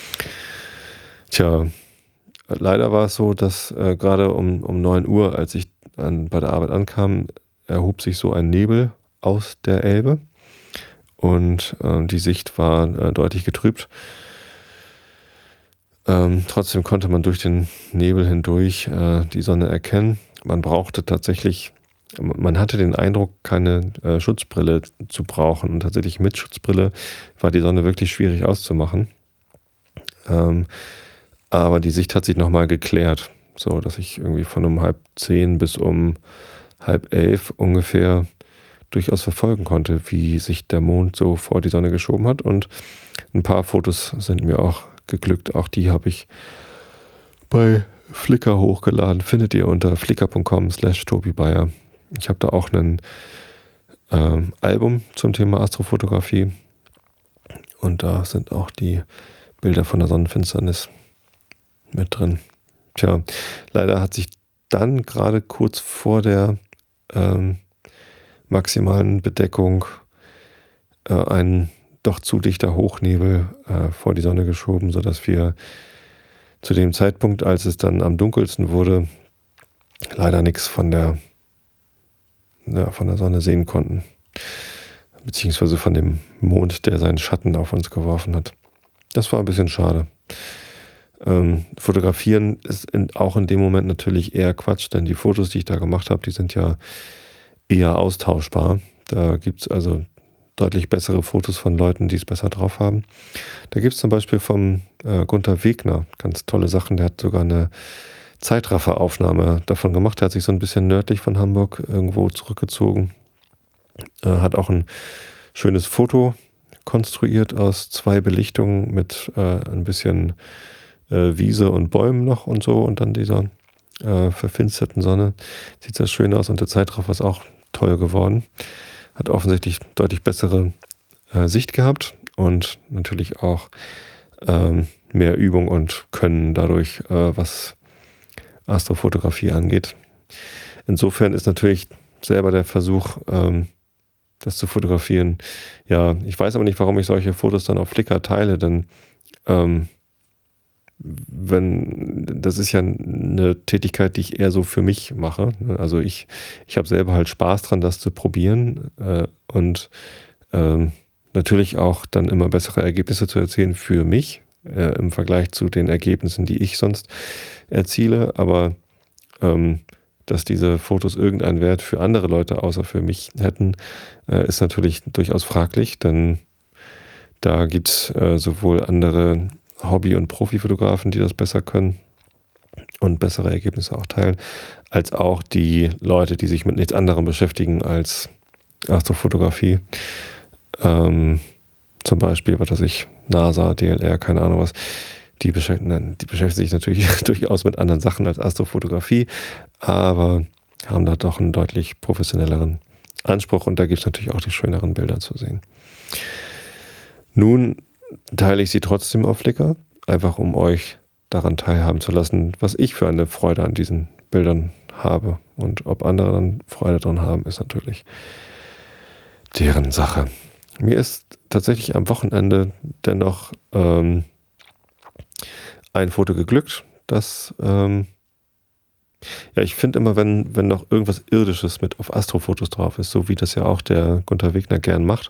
A: Tja, leider war es so, dass gerade um 9 Uhr, als ich bei der Arbeit ankam, erhob sich so ein Nebel aus der Elbe und die Sicht war deutlich getrübt. Trotzdem konnte man durch den Nebel hindurch die Sonne erkennen. Man brauchte tatsächlich, man hatte den Eindruck, keine Schutzbrille zu brauchen. Und tatsächlich mit Schutzbrille war die Sonne wirklich schwierig auszumachen. Aber die Sicht hat sich nochmal geklärt, so dass ich irgendwie von um 9:30 bis um 10:30 ungefähr durchaus verfolgen konnte, wie sich der Mond so vor die Sonne geschoben hat. Und ein paar Fotos sind mir auch geglückt. Auch die habe ich bei Flickr hochgeladen. Findet ihr unter flickr.com/Tobi Bayer. Ich habe da auch ein Album zum Thema Astrofotografie. Und da sind auch die Bilder von der Sonnenfinsternis mit drin. Tja, leider hat sich dann gerade kurz vor der maximalen Bedeckung ein doch zu dichter Hochnebel vor die Sonne geschoben, sodass wir zu dem Zeitpunkt, als es dann am dunkelsten wurde, leider nichts von der Sonne sehen konnten. Beziehungsweise von dem Mond, der seinen Schatten auf uns geworfen hat. Das war ein bisschen schade. Fotografieren ist auch in dem Moment natürlich eher Quatsch, denn die Fotos, die ich da gemacht habe, die sind ja eher austauschbar. Da gibt es also deutlich bessere Fotos von Leuten, die es besser drauf haben. Da gibt es zum Beispiel vom Gunther Wegner ganz tolle Sachen. Der hat sogar eine Zeitrafferaufnahme davon gemacht. Der hat sich so ein bisschen nördlich von Hamburg irgendwo zurückgezogen. Hat auch ein schönes Foto konstruiert aus 2 Belichtungen mit ein bisschen Wiese und Bäumen noch und so und dann dieser verfinsterten Sonne. Sieht sehr schön aus und der Zeitraffer ist auch toll geworden. Hat offensichtlich deutlich bessere Sicht gehabt und natürlich auch mehr Übung und Können dadurch, was Astrofotografie angeht. Insofern ist natürlich selber der Versuch, das zu fotografieren. Ja, ich weiß aber nicht, warum ich solche Fotos dann auf Flickr teile, denn das ist ja eine Tätigkeit, die ich eher so für mich mache. Also ich habe selber halt Spaß dran, das zu probieren und natürlich auch dann immer bessere Ergebnisse zu erzielen für mich im Vergleich zu den Ergebnissen, die ich sonst erziele. Aber dass diese Fotos irgendeinen Wert für andere Leute außer für mich hätten, ist natürlich durchaus fraglich, denn da gibt es sowohl andere Hobby- und Profifotografen, die das besser können und bessere Ergebnisse auch teilen, als auch die Leute, die sich mit nichts anderem beschäftigen als Astrofotografie. Zum Beispiel, was weiß ich, NASA, DLR, keine Ahnung was. Die beschäftigen sich natürlich durchaus mit anderen Sachen als Astrofotografie, aber haben da doch einen deutlich professionelleren Anspruch und da gibt es natürlich auch die schöneren Bilder zu sehen. Nun teile ich sie trotzdem auf Flickr, einfach um euch daran teilhaben zu lassen, was ich für eine Freude an diesen Bildern habe. Und ob andere dann Freude daran haben, ist natürlich deren Sache. Mir ist tatsächlich am Wochenende dennoch ein Foto geglückt, das ich finde immer, wenn noch irgendwas Irdisches mit auf Astrofotos drauf ist, so wie das ja auch der Gunther Wegner gern macht,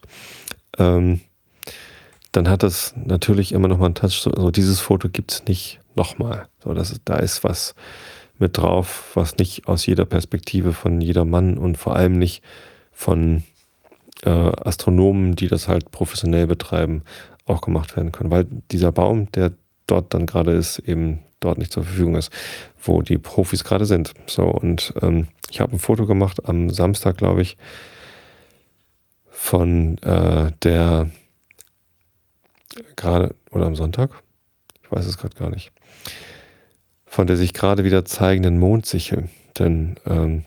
A: dann hat das natürlich immer noch mal einen Touch. Also dieses Foto gibt es nicht nochmal. So, da ist was mit drauf, was nicht aus jeder Perspektive von jedermann und vor allem nicht von Astronomen, die das halt professionell betreiben, auch gemacht werden können. Weil dieser Baum, der dort dann gerade ist, eben dort nicht zur Verfügung ist, wo die Profis gerade sind. So, und ich habe ein Foto gemacht am Samstag, glaube ich, von der gerade, oder am Sonntag? Ich weiß es gerade gar nicht. Von der sich gerade wieder zeigenden Mondsichel. Denn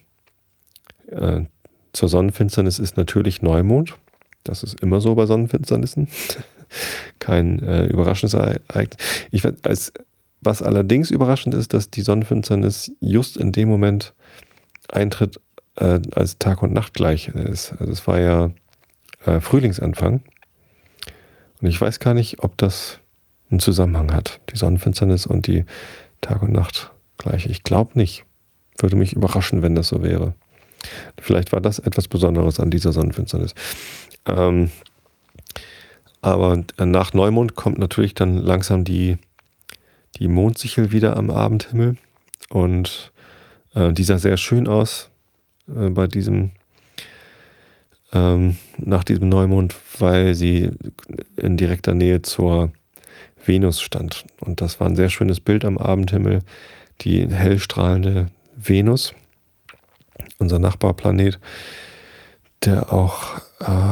A: zur Sonnenfinsternis ist natürlich Neumond. Das ist immer so bei Sonnenfinsternissen. Kein überraschendes Ereignis. Was allerdings überraschend ist, dass die Sonnenfinsternis just in dem Moment eintritt, als Tag und Nacht gleich ist. Also es war ja Frühlingsanfang. Und ich weiß gar nicht, ob das einen Zusammenhang hat. Die Sonnenfinsternis und die Tag und Nacht gleich. Ich glaube nicht. Würde mich überraschen, wenn das so wäre. Vielleicht war das etwas Besonderes an dieser Sonnenfinsternis. Aber nach Neumond kommt natürlich dann langsam die Mondsichel wieder am Abendhimmel. Und die sah sehr schön aus bei nach diesem Neumond, weil sie in direkter Nähe zur Venus stand. Und das war ein sehr schönes Bild am Abendhimmel. Die hellstrahlende Venus, unser Nachbarplanet, der auch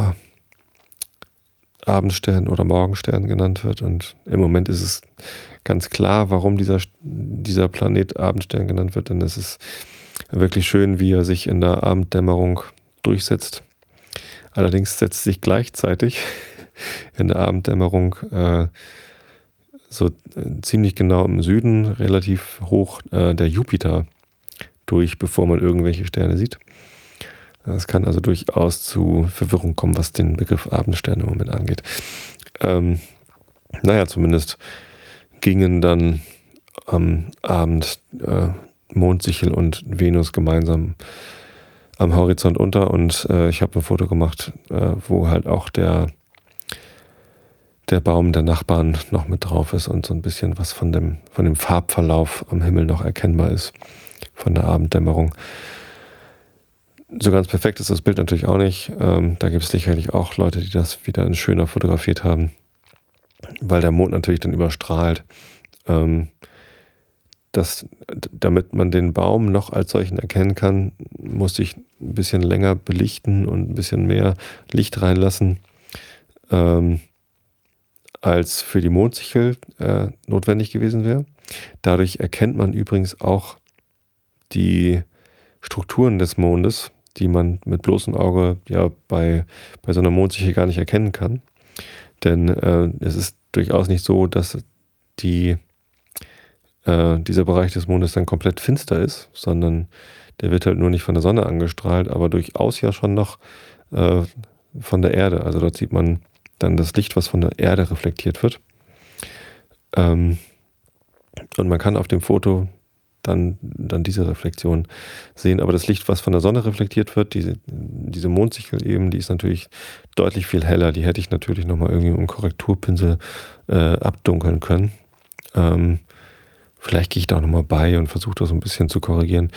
A: Abendstern oder Morgenstern genannt wird. Und im Moment ist es ganz klar, warum dieser Planet Abendstern genannt wird. Denn es ist wirklich schön, wie er sich in der Abenddämmerung durchsetzt. Allerdings setzt sich gleichzeitig in der Abenddämmerung ziemlich genau im Süden, relativ hoch, der Jupiter durch, bevor man irgendwelche Sterne sieht. Es kann also durchaus zu Verwirrung kommen, was den Begriff Abendstern im Moment angeht. Zumindest gingen dann am Abend Mondsichel und Venus gemeinsam am Horizont unter und ich habe ein Foto gemacht, wo halt auch der Baum der Nachbarn noch mit drauf ist und so ein bisschen was von dem Farbverlauf am Himmel noch erkennbar ist, von der Abenddämmerung. So ganz perfekt ist das Bild natürlich auch nicht. Da gibt es sicherlich auch Leute, die das wieder in schöner fotografiert haben, weil der Mond natürlich dann überstrahlt. Damit man den Baum noch als solchen erkennen kann, musste ich ein bisschen länger belichten und ein bisschen mehr Licht reinlassen, als für die Mondsichel notwendig gewesen wäre. Dadurch erkennt man übrigens auch die Strukturen des Mondes, die man mit bloßem Auge ja bei so einer Mondsichel gar nicht erkennen kann. Denn es ist durchaus nicht so, dass dieser Bereich des Mondes dann komplett finster ist, sondern der wird halt nur nicht von der Sonne angestrahlt, aber durchaus ja schon noch von der Erde. Also dort sieht man dann das Licht, was von der Erde reflektiert wird. Und man kann auf dem Foto dann diese Reflexion sehen. Aber das Licht, was von der Sonne reflektiert wird, diese Mondsichel eben, die ist natürlich deutlich viel heller. Die hätte ich natürlich nochmal irgendwie mit einem Korrekturpinsel abdunkeln können. Vielleicht gehe ich da auch nochmal bei und versuche das so ein bisschen zu korrigieren.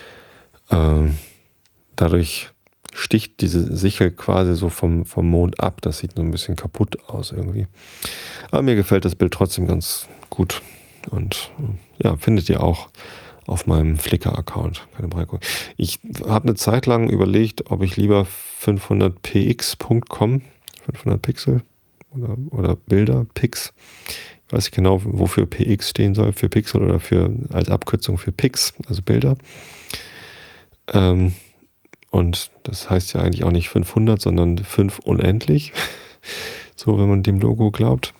A: Dadurch sticht diese Sichel quasi so vom Mond ab. Das sieht so ein bisschen kaputt aus irgendwie. Aber mir gefällt das Bild trotzdem ganz gut. Und ja, findet ihr auch auf meinem Flickr-Account. Ich habe eine Zeit lang überlegt, ob ich lieber 500px.com, 500 Pixel oder Bilder, Pix, ich weiß nicht genau, wofür PX stehen soll, für Pixel oder als Abkürzung für Pix, also Bilder. Und das heißt ja eigentlich auch nicht 500, sondern 5 unendlich. So, wenn man dem Logo glaubt.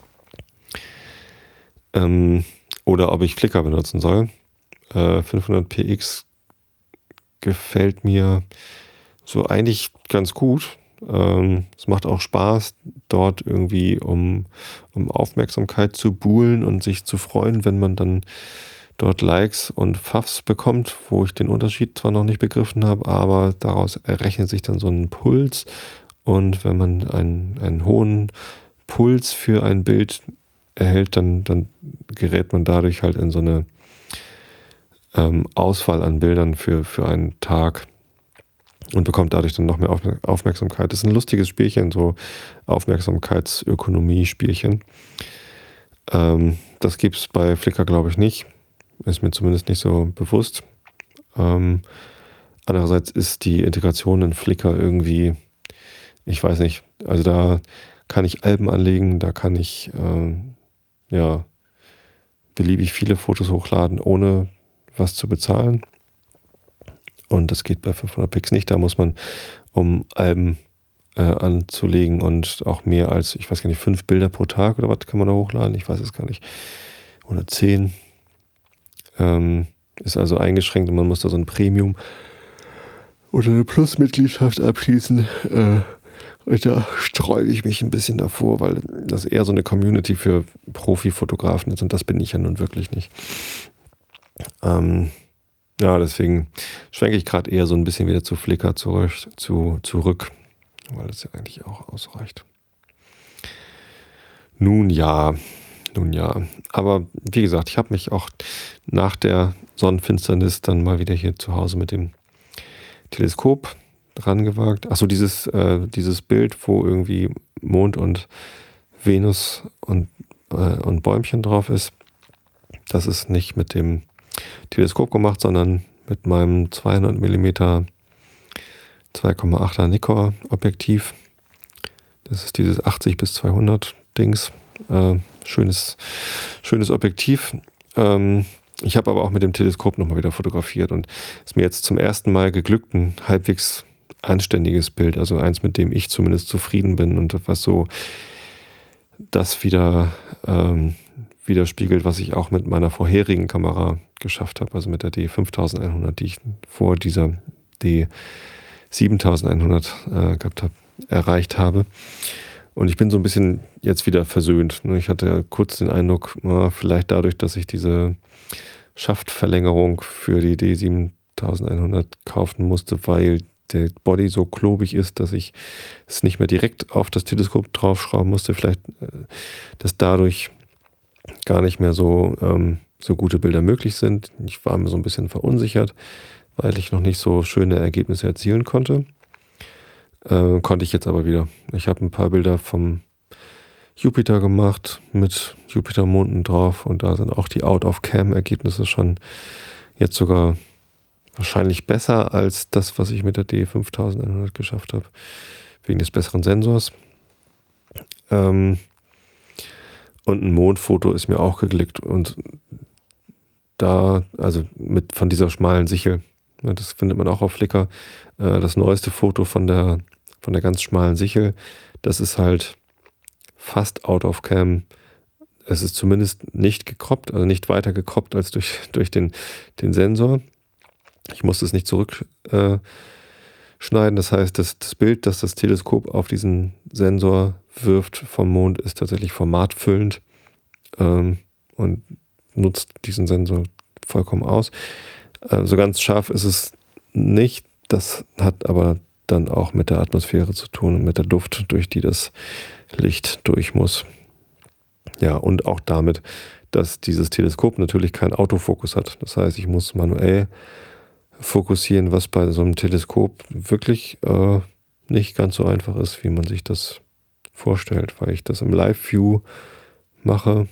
A: Oder ob ich Flickr benutzen soll. 500px gefällt mir so eigentlich ganz gut. Es macht auch Spaß, dort irgendwie um Aufmerksamkeit zu buhlen und sich zu freuen, wenn man dann dort Likes und Pfaffs bekommt, wo ich den Unterschied zwar noch nicht begriffen habe, aber daraus errechnet sich dann so ein Puls. Und wenn man einen hohen Puls für ein Bild erhält, dann gerät man dadurch halt in so eine Auswahl an Bildern für einen Tag und bekommt dadurch dann noch mehr Aufmerksamkeit. Das ist ein lustiges Spielchen, so Aufmerksamkeitsökonomie-Spielchen. Das gibt es bei Flickr, glaube ich, nicht. Ist mir zumindest nicht so bewusst. Andererseits ist die Integration in Flickr irgendwie ich weiß nicht, also da kann ich Alben anlegen, da kann ich beliebig viele Fotos hochladen, ohne was zu bezahlen. Und das geht bei 500 Pix nicht. Da muss man, um Alben anzulegen und auch mehr als, ich weiß gar nicht, 5 Bilder pro Tag oder was kann man da hochladen? Ich weiß es gar nicht. Oder 10. Ist also eingeschränkt und man muss da so ein Premium oder eine Plus-Mitgliedschaft abschließen. Und da sträube ich mich ein bisschen davor, weil das eher so eine Community für Profi-Fotografen ist und das bin ich ja nun wirklich nicht. Deswegen schwenke ich gerade eher so ein bisschen wieder zu Flickr zurück, weil das ja eigentlich auch ausreicht. Nun ja. Aber wie gesagt, ich habe mich auch nach der Sonnenfinsternis dann mal wieder hier zu Hause mit dem Teleskop dran gewagt. Achso, dieses Bild, wo irgendwie Mond und Venus und Bäumchen drauf ist, das ist nicht mit dem Teleskop gemacht, sondern mit meinem 200 mm 2,8er Nikkor Objektiv. Das ist dieses 80-200 Dings. Schönes Objektiv. Ich habe aber auch mit dem Teleskop nochmal wieder fotografiert und es ist mir jetzt zum ersten Mal geglückt, ein halbwegs anständiges Bild, also eins, mit dem ich zumindest zufrieden bin und was so das wieder widerspiegelt, was ich auch mit meiner vorherigen Kamera geschafft habe, also mit der D5100, die ich vor dieser D7100 gehabt habe, erreicht habe. Und ich bin so ein bisschen jetzt wieder versöhnt. Ich hatte kurz den Eindruck, vielleicht dadurch, dass ich diese Schaftverlängerung für die D7100 kaufen musste, weil der Body so klobig ist, dass ich es nicht mehr direkt auf das Teleskop draufschrauben musste. Vielleicht, dass dadurch gar nicht mehr so gute Bilder möglich sind. Ich war mir so ein bisschen verunsichert, weil ich noch nicht so schöne Ergebnisse erzielen konnte. Konnte ich jetzt aber wieder. Ich habe ein paar Bilder vom Jupiter gemacht mit Jupitermonden drauf und da sind auch die Out-of-Cam-Ergebnisse schon jetzt sogar wahrscheinlich besser als das, was ich mit der D5100 geschafft habe, wegen des besseren Sensors. Und ein Mondfoto ist mir auch geglückt und da, also von dieser schmalen Sichel, das findet man auch auf Flickr, das neueste Foto von der ganz schmalen Sichel, das ist halt fast out of cam. Es ist zumindest nicht gekroppt, also nicht weiter gekroppt als durch den Sensor. Ich musste es nicht zurückschneiden. Das heißt, das Bild, das das Teleskop auf diesen Sensor wirft vom Mond, ist tatsächlich formatfüllend und nutzt diesen Sensor vollkommen aus. So ganz scharf ist es nicht. Das hat aber dann auch mit der Atmosphäre zu tun und mit der Luft, durch die das Licht durch muss. Ja, und auch damit, dass dieses Teleskop natürlich keinen Autofokus hat. Das heißt, ich muss manuell fokussieren, was bei so einem Teleskop wirklich nicht ganz so einfach ist, wie man sich das vorstellt, weil ich das im Live-View mache.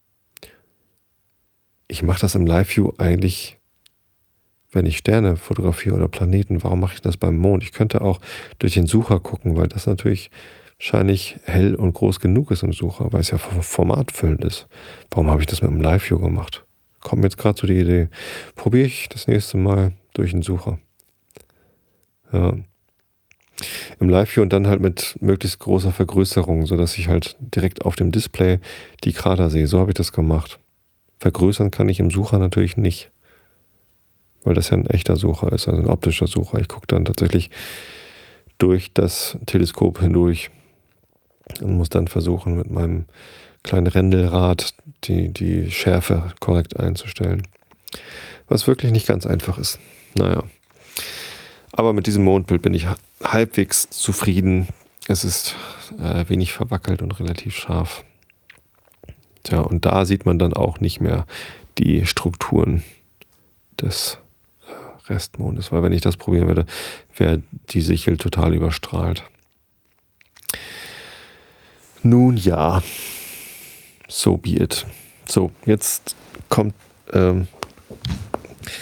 A: Ich mache das im Live-View eigentlich, wenn ich Sterne fotografiere oder Planeten. Warum mache ich das beim Mond? Ich könnte auch durch den Sucher gucken, weil das natürlich wahrscheinlich hell und groß genug ist im Sucher, weil es ja formatfüllend ist. Warum habe ich das mit dem Live-View gemacht? Kommt mir jetzt gerade zu die Idee. Probiere ich das nächste Mal durch den Sucher. Ja. Im Live-View und dann halt mit möglichst großer Vergrößerung, sodass ich halt direkt auf dem Display die Krater sehe. So habe ich das gemacht. Vergrößern kann ich im Sucher natürlich nicht, weil das ja ein echter Sucher ist, also ein optischer Sucher. Ich gucke dann tatsächlich durch das Teleskop hindurch und muss dann versuchen, mit meinem kleinen Rändelrad die Schärfe korrekt einzustellen. Was wirklich nicht ganz einfach ist. Naja. Aber mit diesem Mondbild bin ich halbwegs zufrieden. Es ist wenig verwackelt und relativ scharf. Tja, und da sieht man dann auch nicht mehr die Strukturen des Restmondes, weil wenn ich das probieren würde, wäre die Sichel total überstrahlt. Nun ja, so be it. So, jetzt kommt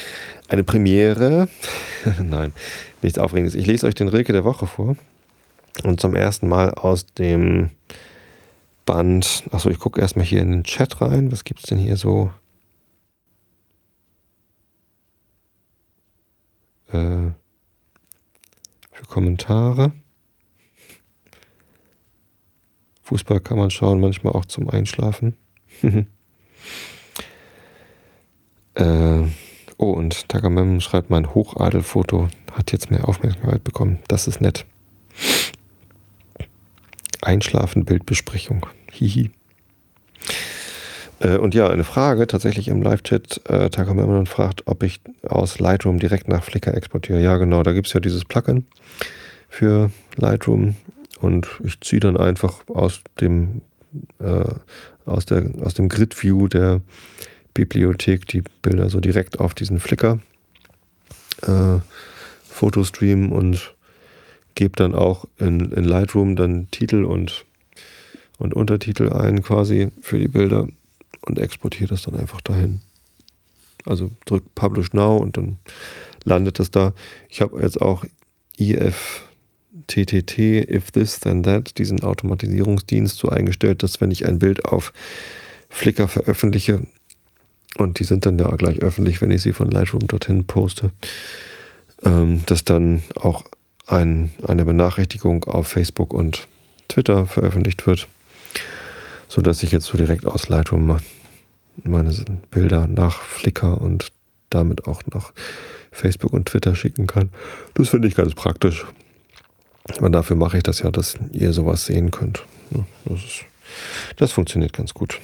A: eine Premiere. Nein, nichts Aufregendes. Ich lese euch den Rilke der Woche vor. Und zum ersten Mal aus dem Band, achso, ich gucke erstmal hier in den Chat rein. Was gibt es denn hier so? Für Kommentare. Fußball kann man schauen, manchmal auch zum Einschlafen. Und Tagamem schreibt, mein Hochadelfoto hat jetzt mehr Aufmerksamkeit bekommen. Das ist nett. Einschlafen, Bildbesprechung. Hihi. Und ja, eine Frage tatsächlich im Live-Chat. Tagamem fragt, ob ich aus Lightroom direkt nach Flickr exportiere. Ja, genau, da gibt es ja dieses Plugin für Lightroom. Und ich ziehe dann einfach aus dem Grid View der Bibliothek die Bilder so direkt auf diesen Flickr Fotostream und gebe dann auch in Lightroom dann Titel und Untertitel ein quasi für die Bilder und exportiere das dann einfach dahin. Also drück Publish Now und dann landet das da. Ich habe jetzt auch IFTTT, If This Then That, diesen Automatisierungsdienst so eingestellt, dass wenn ich ein Bild auf Flickr veröffentliche, und die sind dann ja gleich öffentlich, wenn ich sie von Lightroom dorthin poste, dass dann auch eine Benachrichtigung auf Facebook und Twitter veröffentlicht wird, sodass ich jetzt so direkt aus Lightroom meine Bilder nach Flickr und damit auch nach Facebook und Twitter schicken kann. Das finde ich ganz praktisch. Aber dafür mache ich das ja, dass ihr sowas sehen könnt. Das funktioniert ganz gut.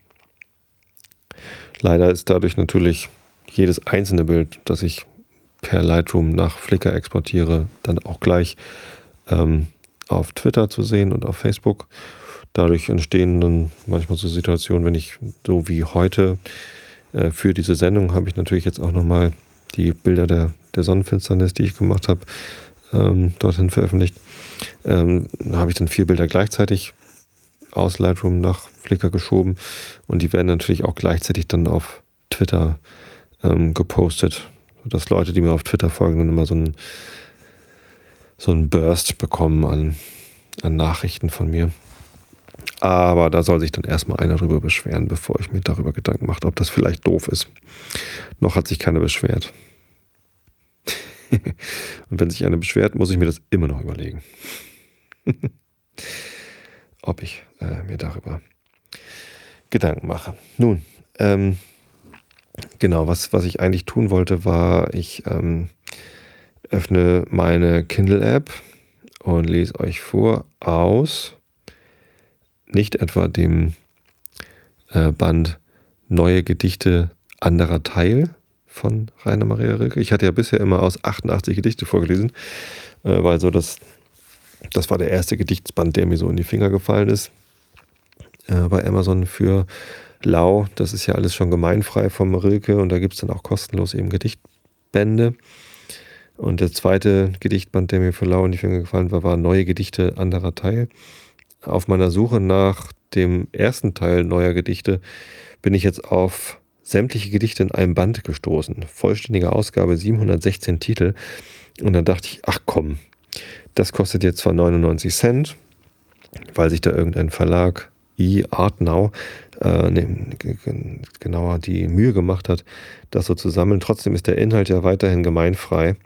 A: Leider ist dadurch natürlich jedes einzelne Bild, das ich per Lightroom nach Flickr exportiere, dann auch gleich auf Twitter zu sehen und auf Facebook. Dadurch entstehen dann manchmal so Situationen, wenn ich so wie heute für diese Sendung habe ich natürlich jetzt auch nochmal die Bilder der Sonnenfinsternis, die ich gemacht habe, dorthin veröffentlicht. Da habe ich dann 4 Bilder gleichzeitig aus Lightroom nach Flickr geschoben und die werden natürlich auch gleichzeitig dann auf Twitter gepostet, sodass Leute, die mir auf Twitter folgen, dann immer so einen Burst bekommen an Nachrichten von mir. Aber da soll sich dann erstmal einer drüber beschweren, bevor ich mir darüber Gedanken mache, ob das vielleicht doof ist. Noch hat sich keiner beschwert. Und wenn sich einer beschwert, muss ich mir das immer noch überlegen. Ob ich mir darüber Gedanken mache. Nun, genau, was ich eigentlich tun wollte, war, ich öffne meine Kindle-App und lese euch vor aus nicht etwa dem Band Neue Gedichte anderer Teil von Rainer Maria Rilke. Ich hatte ja bisher immer aus 88 Gedichte vorgelesen, weil so das war der erste Gedichtsband, der mir so in die Finger gefallen ist. Bei Amazon für Lau, das ist ja alles schon gemeinfrei vom Rilke und da gibt es dann auch kostenlos eben Gedichtbände. Und der zweite Gedichtband, der mir für Lau in die Finger gefallen war Neue Gedichte anderer Teil. Auf meiner Suche nach dem ersten Teil neuer Gedichte bin ich jetzt auf sämtliche Gedichte in einem Band gestoßen. Vollständige Ausgabe, 716 Titel. Und dann dachte ich, ach komm, das kostet jetzt zwar 99 Cent, weil sich da irgendein Verlag, Artnow, genauer die Mühe gemacht hat, das so zu sammeln. Trotzdem ist der Inhalt ja weiterhin gemeinfrei.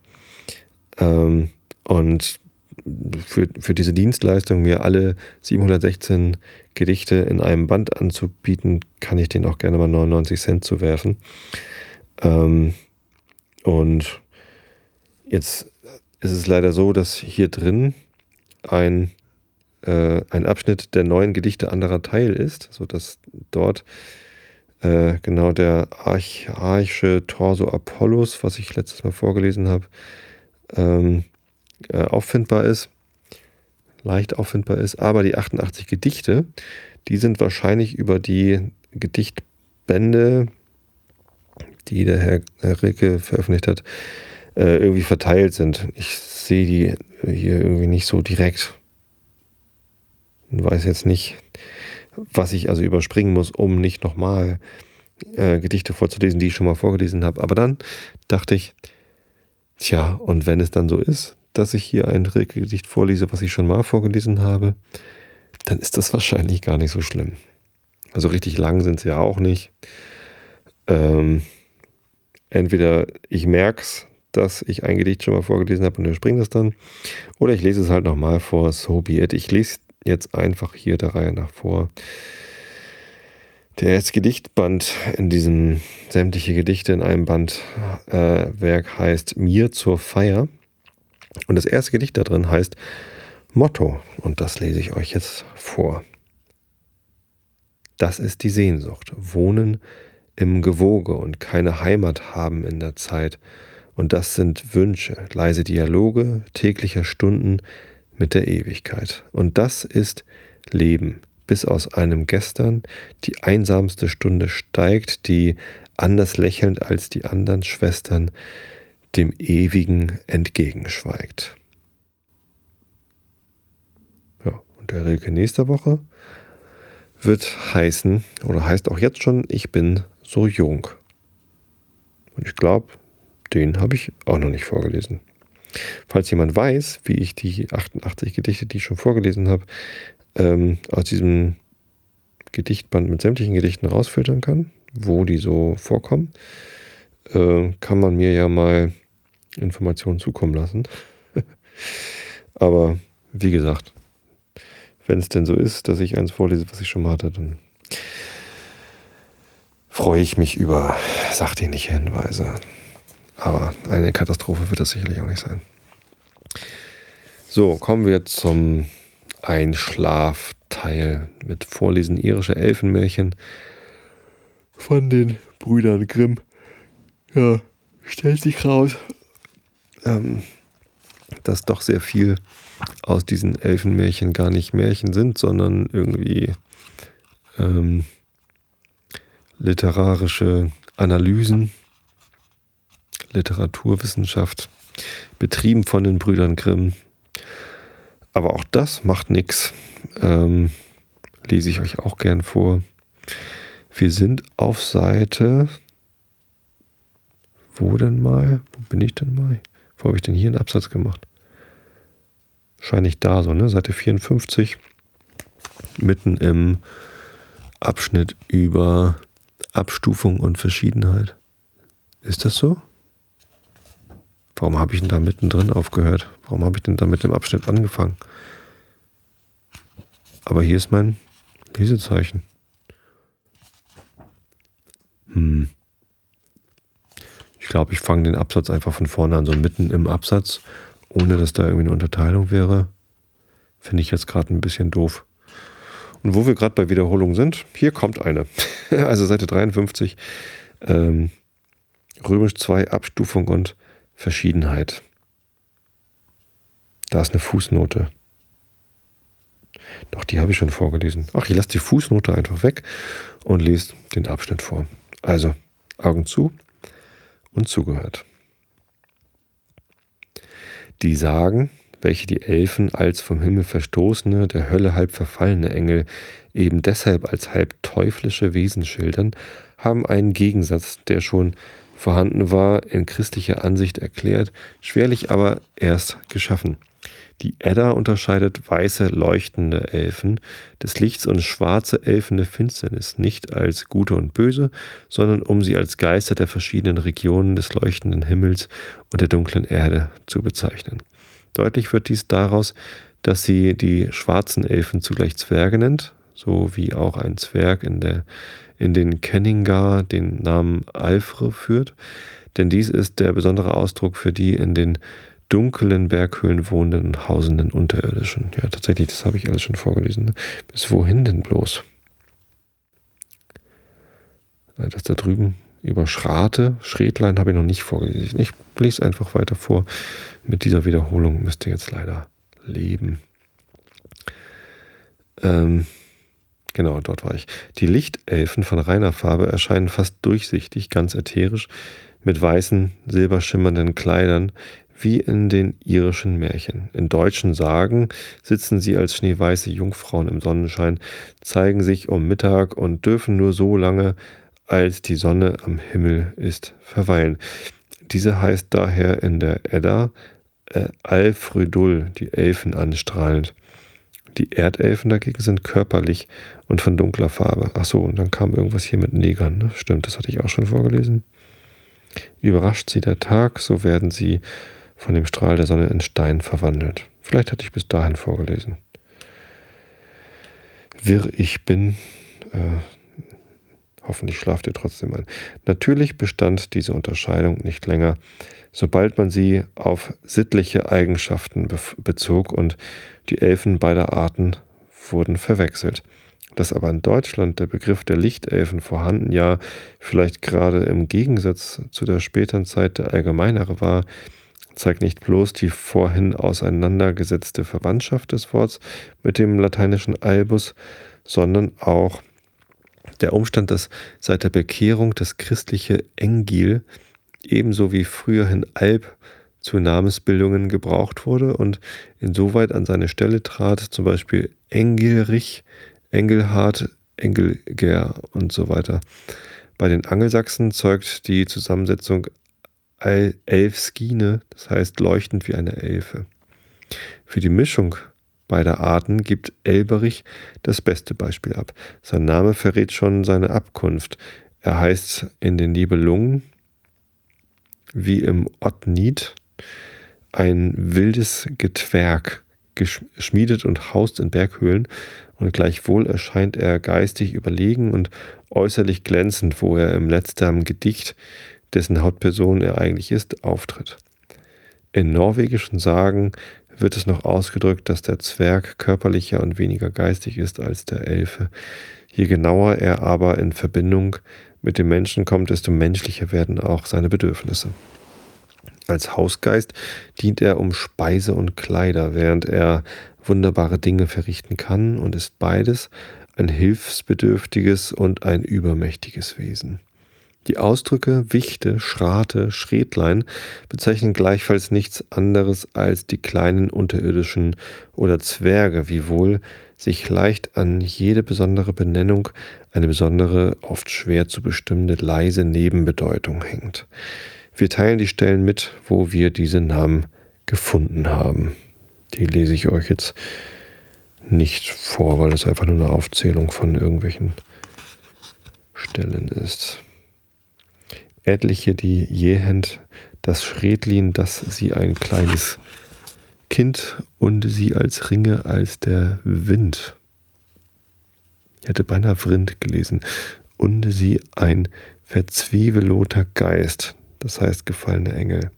A: Und für diese Dienstleistung, mir alle 716 Gedichte in einem Band anzubieten, kann ich denen auch gerne mal 99 Cent zuwerfen. Und jetzt ist es leider so, dass hier drin ein Abschnitt der neuen Gedichte anderer Teil ist, sodass dort genau der archaische Torso Apollos, was ich letztes Mal vorgelesen habe, auffindbar ist, leicht auffindbar ist, aber die 88 Gedichte, die sind wahrscheinlich über die Gedichtbände, die der Herr Rilke veröffentlicht hat, irgendwie verteilt sind. Ich sehe die hier irgendwie nicht so direkt und weiß jetzt nicht, was ich also überspringen muss, um nicht nochmal Gedichte vorzulesen, die ich schon mal vorgelesen habe. Aber dann dachte ich, tja, und wenn es dann so ist, dass ich hier ein Rilke-Gedicht vorlese, was ich schon mal vorgelesen habe, dann ist das wahrscheinlich gar nicht so schlimm. Also richtig lang sind sie ja auch nicht. Entweder ich merke es, dass ich ein Gedicht schon mal vorgelesen habe und überspringe das dann, oder ich lese es halt nochmal vor, so be it. Ich lese jetzt einfach hier der Reihe nach vor. Der erste Gedichtband in diesem sämtliche Gedichte in einem Bandwerk heißt Mir zur Feier. Und das erste Gedicht da drin heißt Motto. Und das lese ich euch jetzt vor. Das ist die Sehnsucht. Wohnen im Gewoge und keine Heimat haben in der Zeit. Und das sind Wünsche, leise Dialoge täglicher Stunden mit der Ewigkeit. Und das ist Leben, bis aus einem Gestern die einsamste Stunde steigt, die anders lächelnd als die andern Schwestern dem Ewigen entgegenschweigt. Ja, und der Rilke nächste Woche wird heißen, oder heißt auch jetzt schon, ich bin so jung. Und ich glaube, den habe ich auch noch nicht vorgelesen. Falls jemand weiß, wie ich die 88 Gedichte, die ich schon vorgelesen habe, aus diesem Gedichtband mit sämtlichen Gedichten rausfiltern kann, wo die so vorkommen, kann man mir ja mal Informationen zukommen lassen. Aber wie gesagt, wenn es denn so ist, dass ich eins vorlese, was ich schon mal hatte, dann freue ich mich über sachdienliche Hinweise. Aber eine Katastrophe wird das sicherlich auch nicht sein. So, kommen wir zum Einschlafteil mit Vorlesen irischer Elfenmärchen von den Brüdern Grimm. Ja, stellt sich raus, dass doch sehr viel aus diesen Elfenmärchen gar nicht Märchen sind, sondern irgendwie literarische Analysen, Literaturwissenschaft, betrieben von den Brüdern Grimm. Aber auch das macht nichts. Lese ich euch auch gern vor. Wir sind auf Seite. Wo denn mal? Wo bin ich denn mal? Wo habe ich denn hier einen Absatz gemacht? Wahrscheinlich da so, ne? Seite 54. Mitten im Abschnitt über Abstufung und Verschiedenheit. Ist das so? Warum habe ich denn da mittendrin aufgehört? Warum habe ich denn da mit dem Abschnitt angefangen? Aber hier ist mein Lesezeichen. Ich glaube, ich fange den Absatz einfach von vorne an, so mitten im Absatz, ohne dass da irgendwie eine Unterteilung wäre. Finde ich jetzt gerade ein bisschen doof. Und wo wir gerade bei Wiederholung sind, hier kommt eine. Also Seite 53, Römisch 2, Abstufung und Verschiedenheit. Da ist eine Fußnote. Doch, die habe ich schon vorgelesen. Ach, ich lasse die Fußnote einfach weg und lese den Abschnitt vor. Also, Augen zu und zugehört. Die Sagen, welche die Elfen als vom Himmel verstoßene, der Hölle halb verfallene Engel eben deshalb als halb teuflische Wesen schildern, haben einen Gegensatz, der schon vorhanden war, in christlicher Ansicht erklärt, schwerlich aber erst geschaffen. Die Edda unterscheidet weiße, leuchtende Elfen des Lichts und schwarze Elfen der Finsternis nicht als gute und böse, sondern um sie als Geister der verschiedenen Regionen des leuchtenden Himmels und der dunklen Erde zu bezeichnen. Deutlich wird dies daraus, dass sie die schwarzen Elfen zugleich Zwerge nennt, so wie auch ein Zwerg in den Kenningar den Namen Alfre führt, denn dies ist der besondere Ausdruck für die in den dunklen Berghöhlen wohnenden und hausenden Unterirdischen. Ja, tatsächlich, das habe ich alles schon vorgelesen. Ne? Bis wohin denn bloß? Das da drüben über Schrätlein habe ich noch nicht vorgelesen. Ich lese einfach weiter vor. Mit dieser Wiederholung müsst ihr jetzt leider leben. Genau, dort war ich. Die Lichtelfen von reiner Farbe erscheinen fast durchsichtig, ganz ätherisch, mit weißen, silberschimmernden Kleidern, wie in den irischen Märchen. In deutschen Sagen sitzen sie als schneeweiße Jungfrauen im Sonnenschein, zeigen sich um Mittag und dürfen nur so lange, als die Sonne am Himmel ist, verweilen. Diese heißt daher in der Edda Alfrödul, die Elfen, anstrahlend. Die Erdelfen dagegen sind körperlich und von dunkler Farbe. Achso, und dann kam irgendwas hier mit Negern. Ne? Stimmt, das hatte ich auch schon vorgelesen. Überrascht sie der Tag, so werden sie von dem Strahl der Sonne in Stein verwandelt. Vielleicht hatte ich bis dahin vorgelesen. Wirr ich bin, hoffentlich schlaft ihr trotzdem ein. Natürlich bestand diese Unterscheidung nicht länger, sobald man sie auf sittliche Eigenschaften bezog und die Elfen beider Arten wurden verwechselt. Dass aber in Deutschland der Begriff der Lichtelfen vorhanden, ja vielleicht gerade im Gegensatz zu der späteren Zeit der allgemeinere war, zeigt nicht bloß die vorhin auseinandergesetzte Verwandtschaft des Worts mit dem lateinischen albus, sondern auch der Umstand, dass seit der Bekehrung das christliche Engil ebenso wie früherhin Alb zu Namensbildungen gebraucht wurde und insoweit an seine Stelle trat, zum Beispiel Engelrich, Engelhard, Engelger und so weiter. Bei den Angelsachsen zeugt die Zusammensetzung Elfskine, das heißt leuchtend wie eine Elfe. Für die Mischung beider Arten gibt Elberich das beste Beispiel ab. Sein Name verrät schon seine Abkunft. Er heißt in den Nibelungen wie im Ottnied ein wildes Getwerk, geschmiedet und haust in Berghöhlen, und gleichwohl erscheint er geistig überlegen und äußerlich glänzend, wo er im letzteren Gedicht, dessen Hauptperson er eigentlich ist, auftritt. In norwegischen Sagen wird es noch ausgedrückt, dass der Zwerg körperlicher und weniger geistig ist als der Elfe. Je genauer er aber in Verbindung mit dem Menschen kommt, desto menschlicher werden auch seine Bedürfnisse. Als Hausgeist dient er um Speise und Kleider, während er wunderbare Dinge verrichten kann, und ist beides ein hilfsbedürftiges und ein übermächtiges Wesen. Die Ausdrücke Wichte, Schrate, Schredlein bezeichnen gleichfalls nichts anderes als die kleinen unterirdischen oder Zwerge, wiewohl sich leicht an jede besondere Benennung eine besondere, oft schwer zu bestimmende leise Nebenbedeutung hängt. Wir teilen die Stellen mit, wo wir diese Namen gefunden haben. Die lese ich euch jetzt nicht vor, weil das einfach nur eine Aufzählung von irgendwelchen Stellen ist. Etliche, die jehend das Schredlin, dass sie ein kleines Kind und sie als Ringe als der Wind. Ich hätte beinahe Vrind gelesen. Und sie ein verzwieveloter Geist, das heißt gefallene Engel.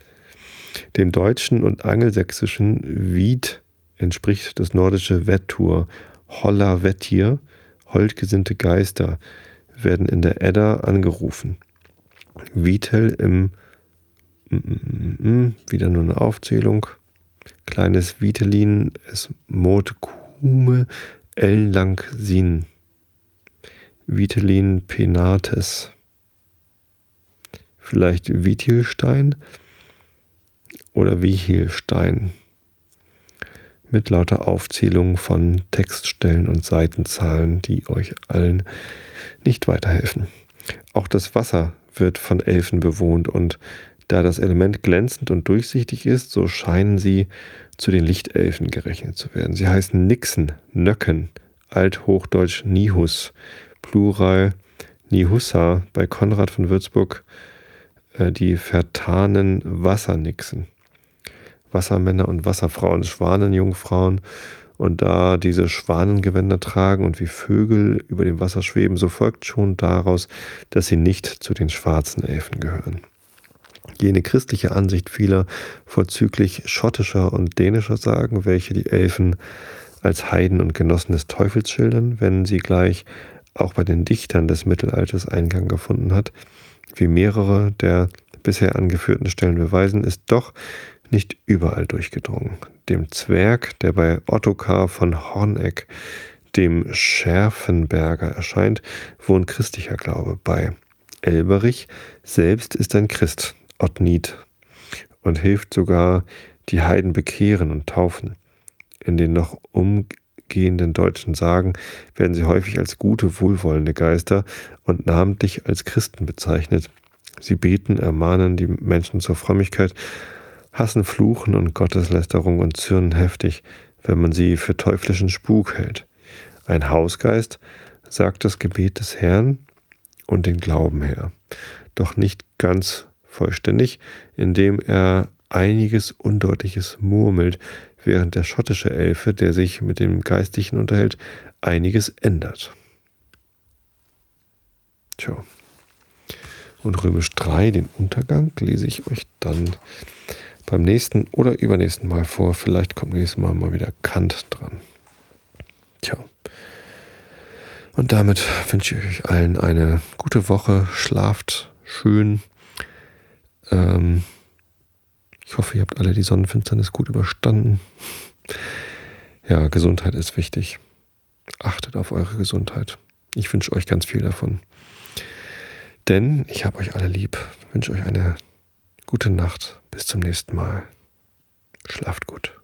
A: Dem deutschen und angelsächsischen Wied entspricht das nordische Vettur, holla vettir, holdgesinnte Geister, werden in der Edda angerufen. Vitel im wieder nur eine Aufzählung. Kleines Vitelin es mot kume lang sin. Vitelin penates. Vielleicht Vitilstein oder Wihilstein. Mit lauter Aufzählung von Textstellen und Seitenzahlen, die euch allen nicht weiterhelfen. Auch das Wasser wird von Elfen bewohnt, und da das Element glänzend und durchsichtig ist, so scheinen sie zu den Lichtelfen gerechnet zu werden. Sie heißen Nixen, Nöcken, althochdeutsch Nihus, Plural Nihussa, bei Konrad von Würzburg die vertanen Wassernixen. Wassermänner und Wasserfrauen, Schwanenjungfrauen, und da diese Schwanengewänder tragen und wie Vögel über dem Wasser schweben, so folgt schon daraus, dass sie nicht zu den schwarzen Elfen gehören. Jene christliche Ansicht vieler, vorzüglich schottischer und dänischer Sagen, welche die Elfen als Heiden und Genossen des Teufels schildern, wenn sie gleich auch bei den Dichtern des Mittelalters Eingang gefunden hat, wie mehrere der bisher angeführten Stellen beweisen, ist doch nicht überall durchgedrungen. Dem Zwerg, der bei Ottokar von Horneck, dem Scherfenberger, erscheint, wohnt christlicher Glaube bei. Elberich selbst ist ein Christ, Ottnied, und hilft sogar, die Heiden bekehren und taufen. In den noch umgehenden deutschen Sagen werden sie häufig als gute, wohlwollende Geister und namentlich als Christen bezeichnet. Sie beten, ermahnen die Menschen zur Frömmigkeit, hassen Fluchen und Gotteslästerung und zürnen heftig, wenn man sie für teuflischen Spuk hält. Ein Hausgeist sagt das Gebet des Herrn und den Glauben her, doch nicht ganz vollständig, indem er einiges Undeutliches murmelt, während der schottische Elfe, der sich mit dem Geistlichen unterhält, einiges ändert. Tja. Und Römisch 3, den Untergang, lese ich euch dann beim nächsten oder übernächsten Mal vor. Vielleicht kommt nächstes Mal wieder Kant dran. Tja. Und damit wünsche ich euch allen eine gute Woche. Schlaft schön. Ich hoffe, ihr habt alle die Sonnenfinsternis gut überstanden. Ja, Gesundheit ist wichtig. Achtet auf eure Gesundheit. Ich wünsche euch ganz viel davon. Denn ich habe euch alle lieb. Ich wünsche euch eine gute Nacht. Bis zum nächsten Mal. Schlaft gut.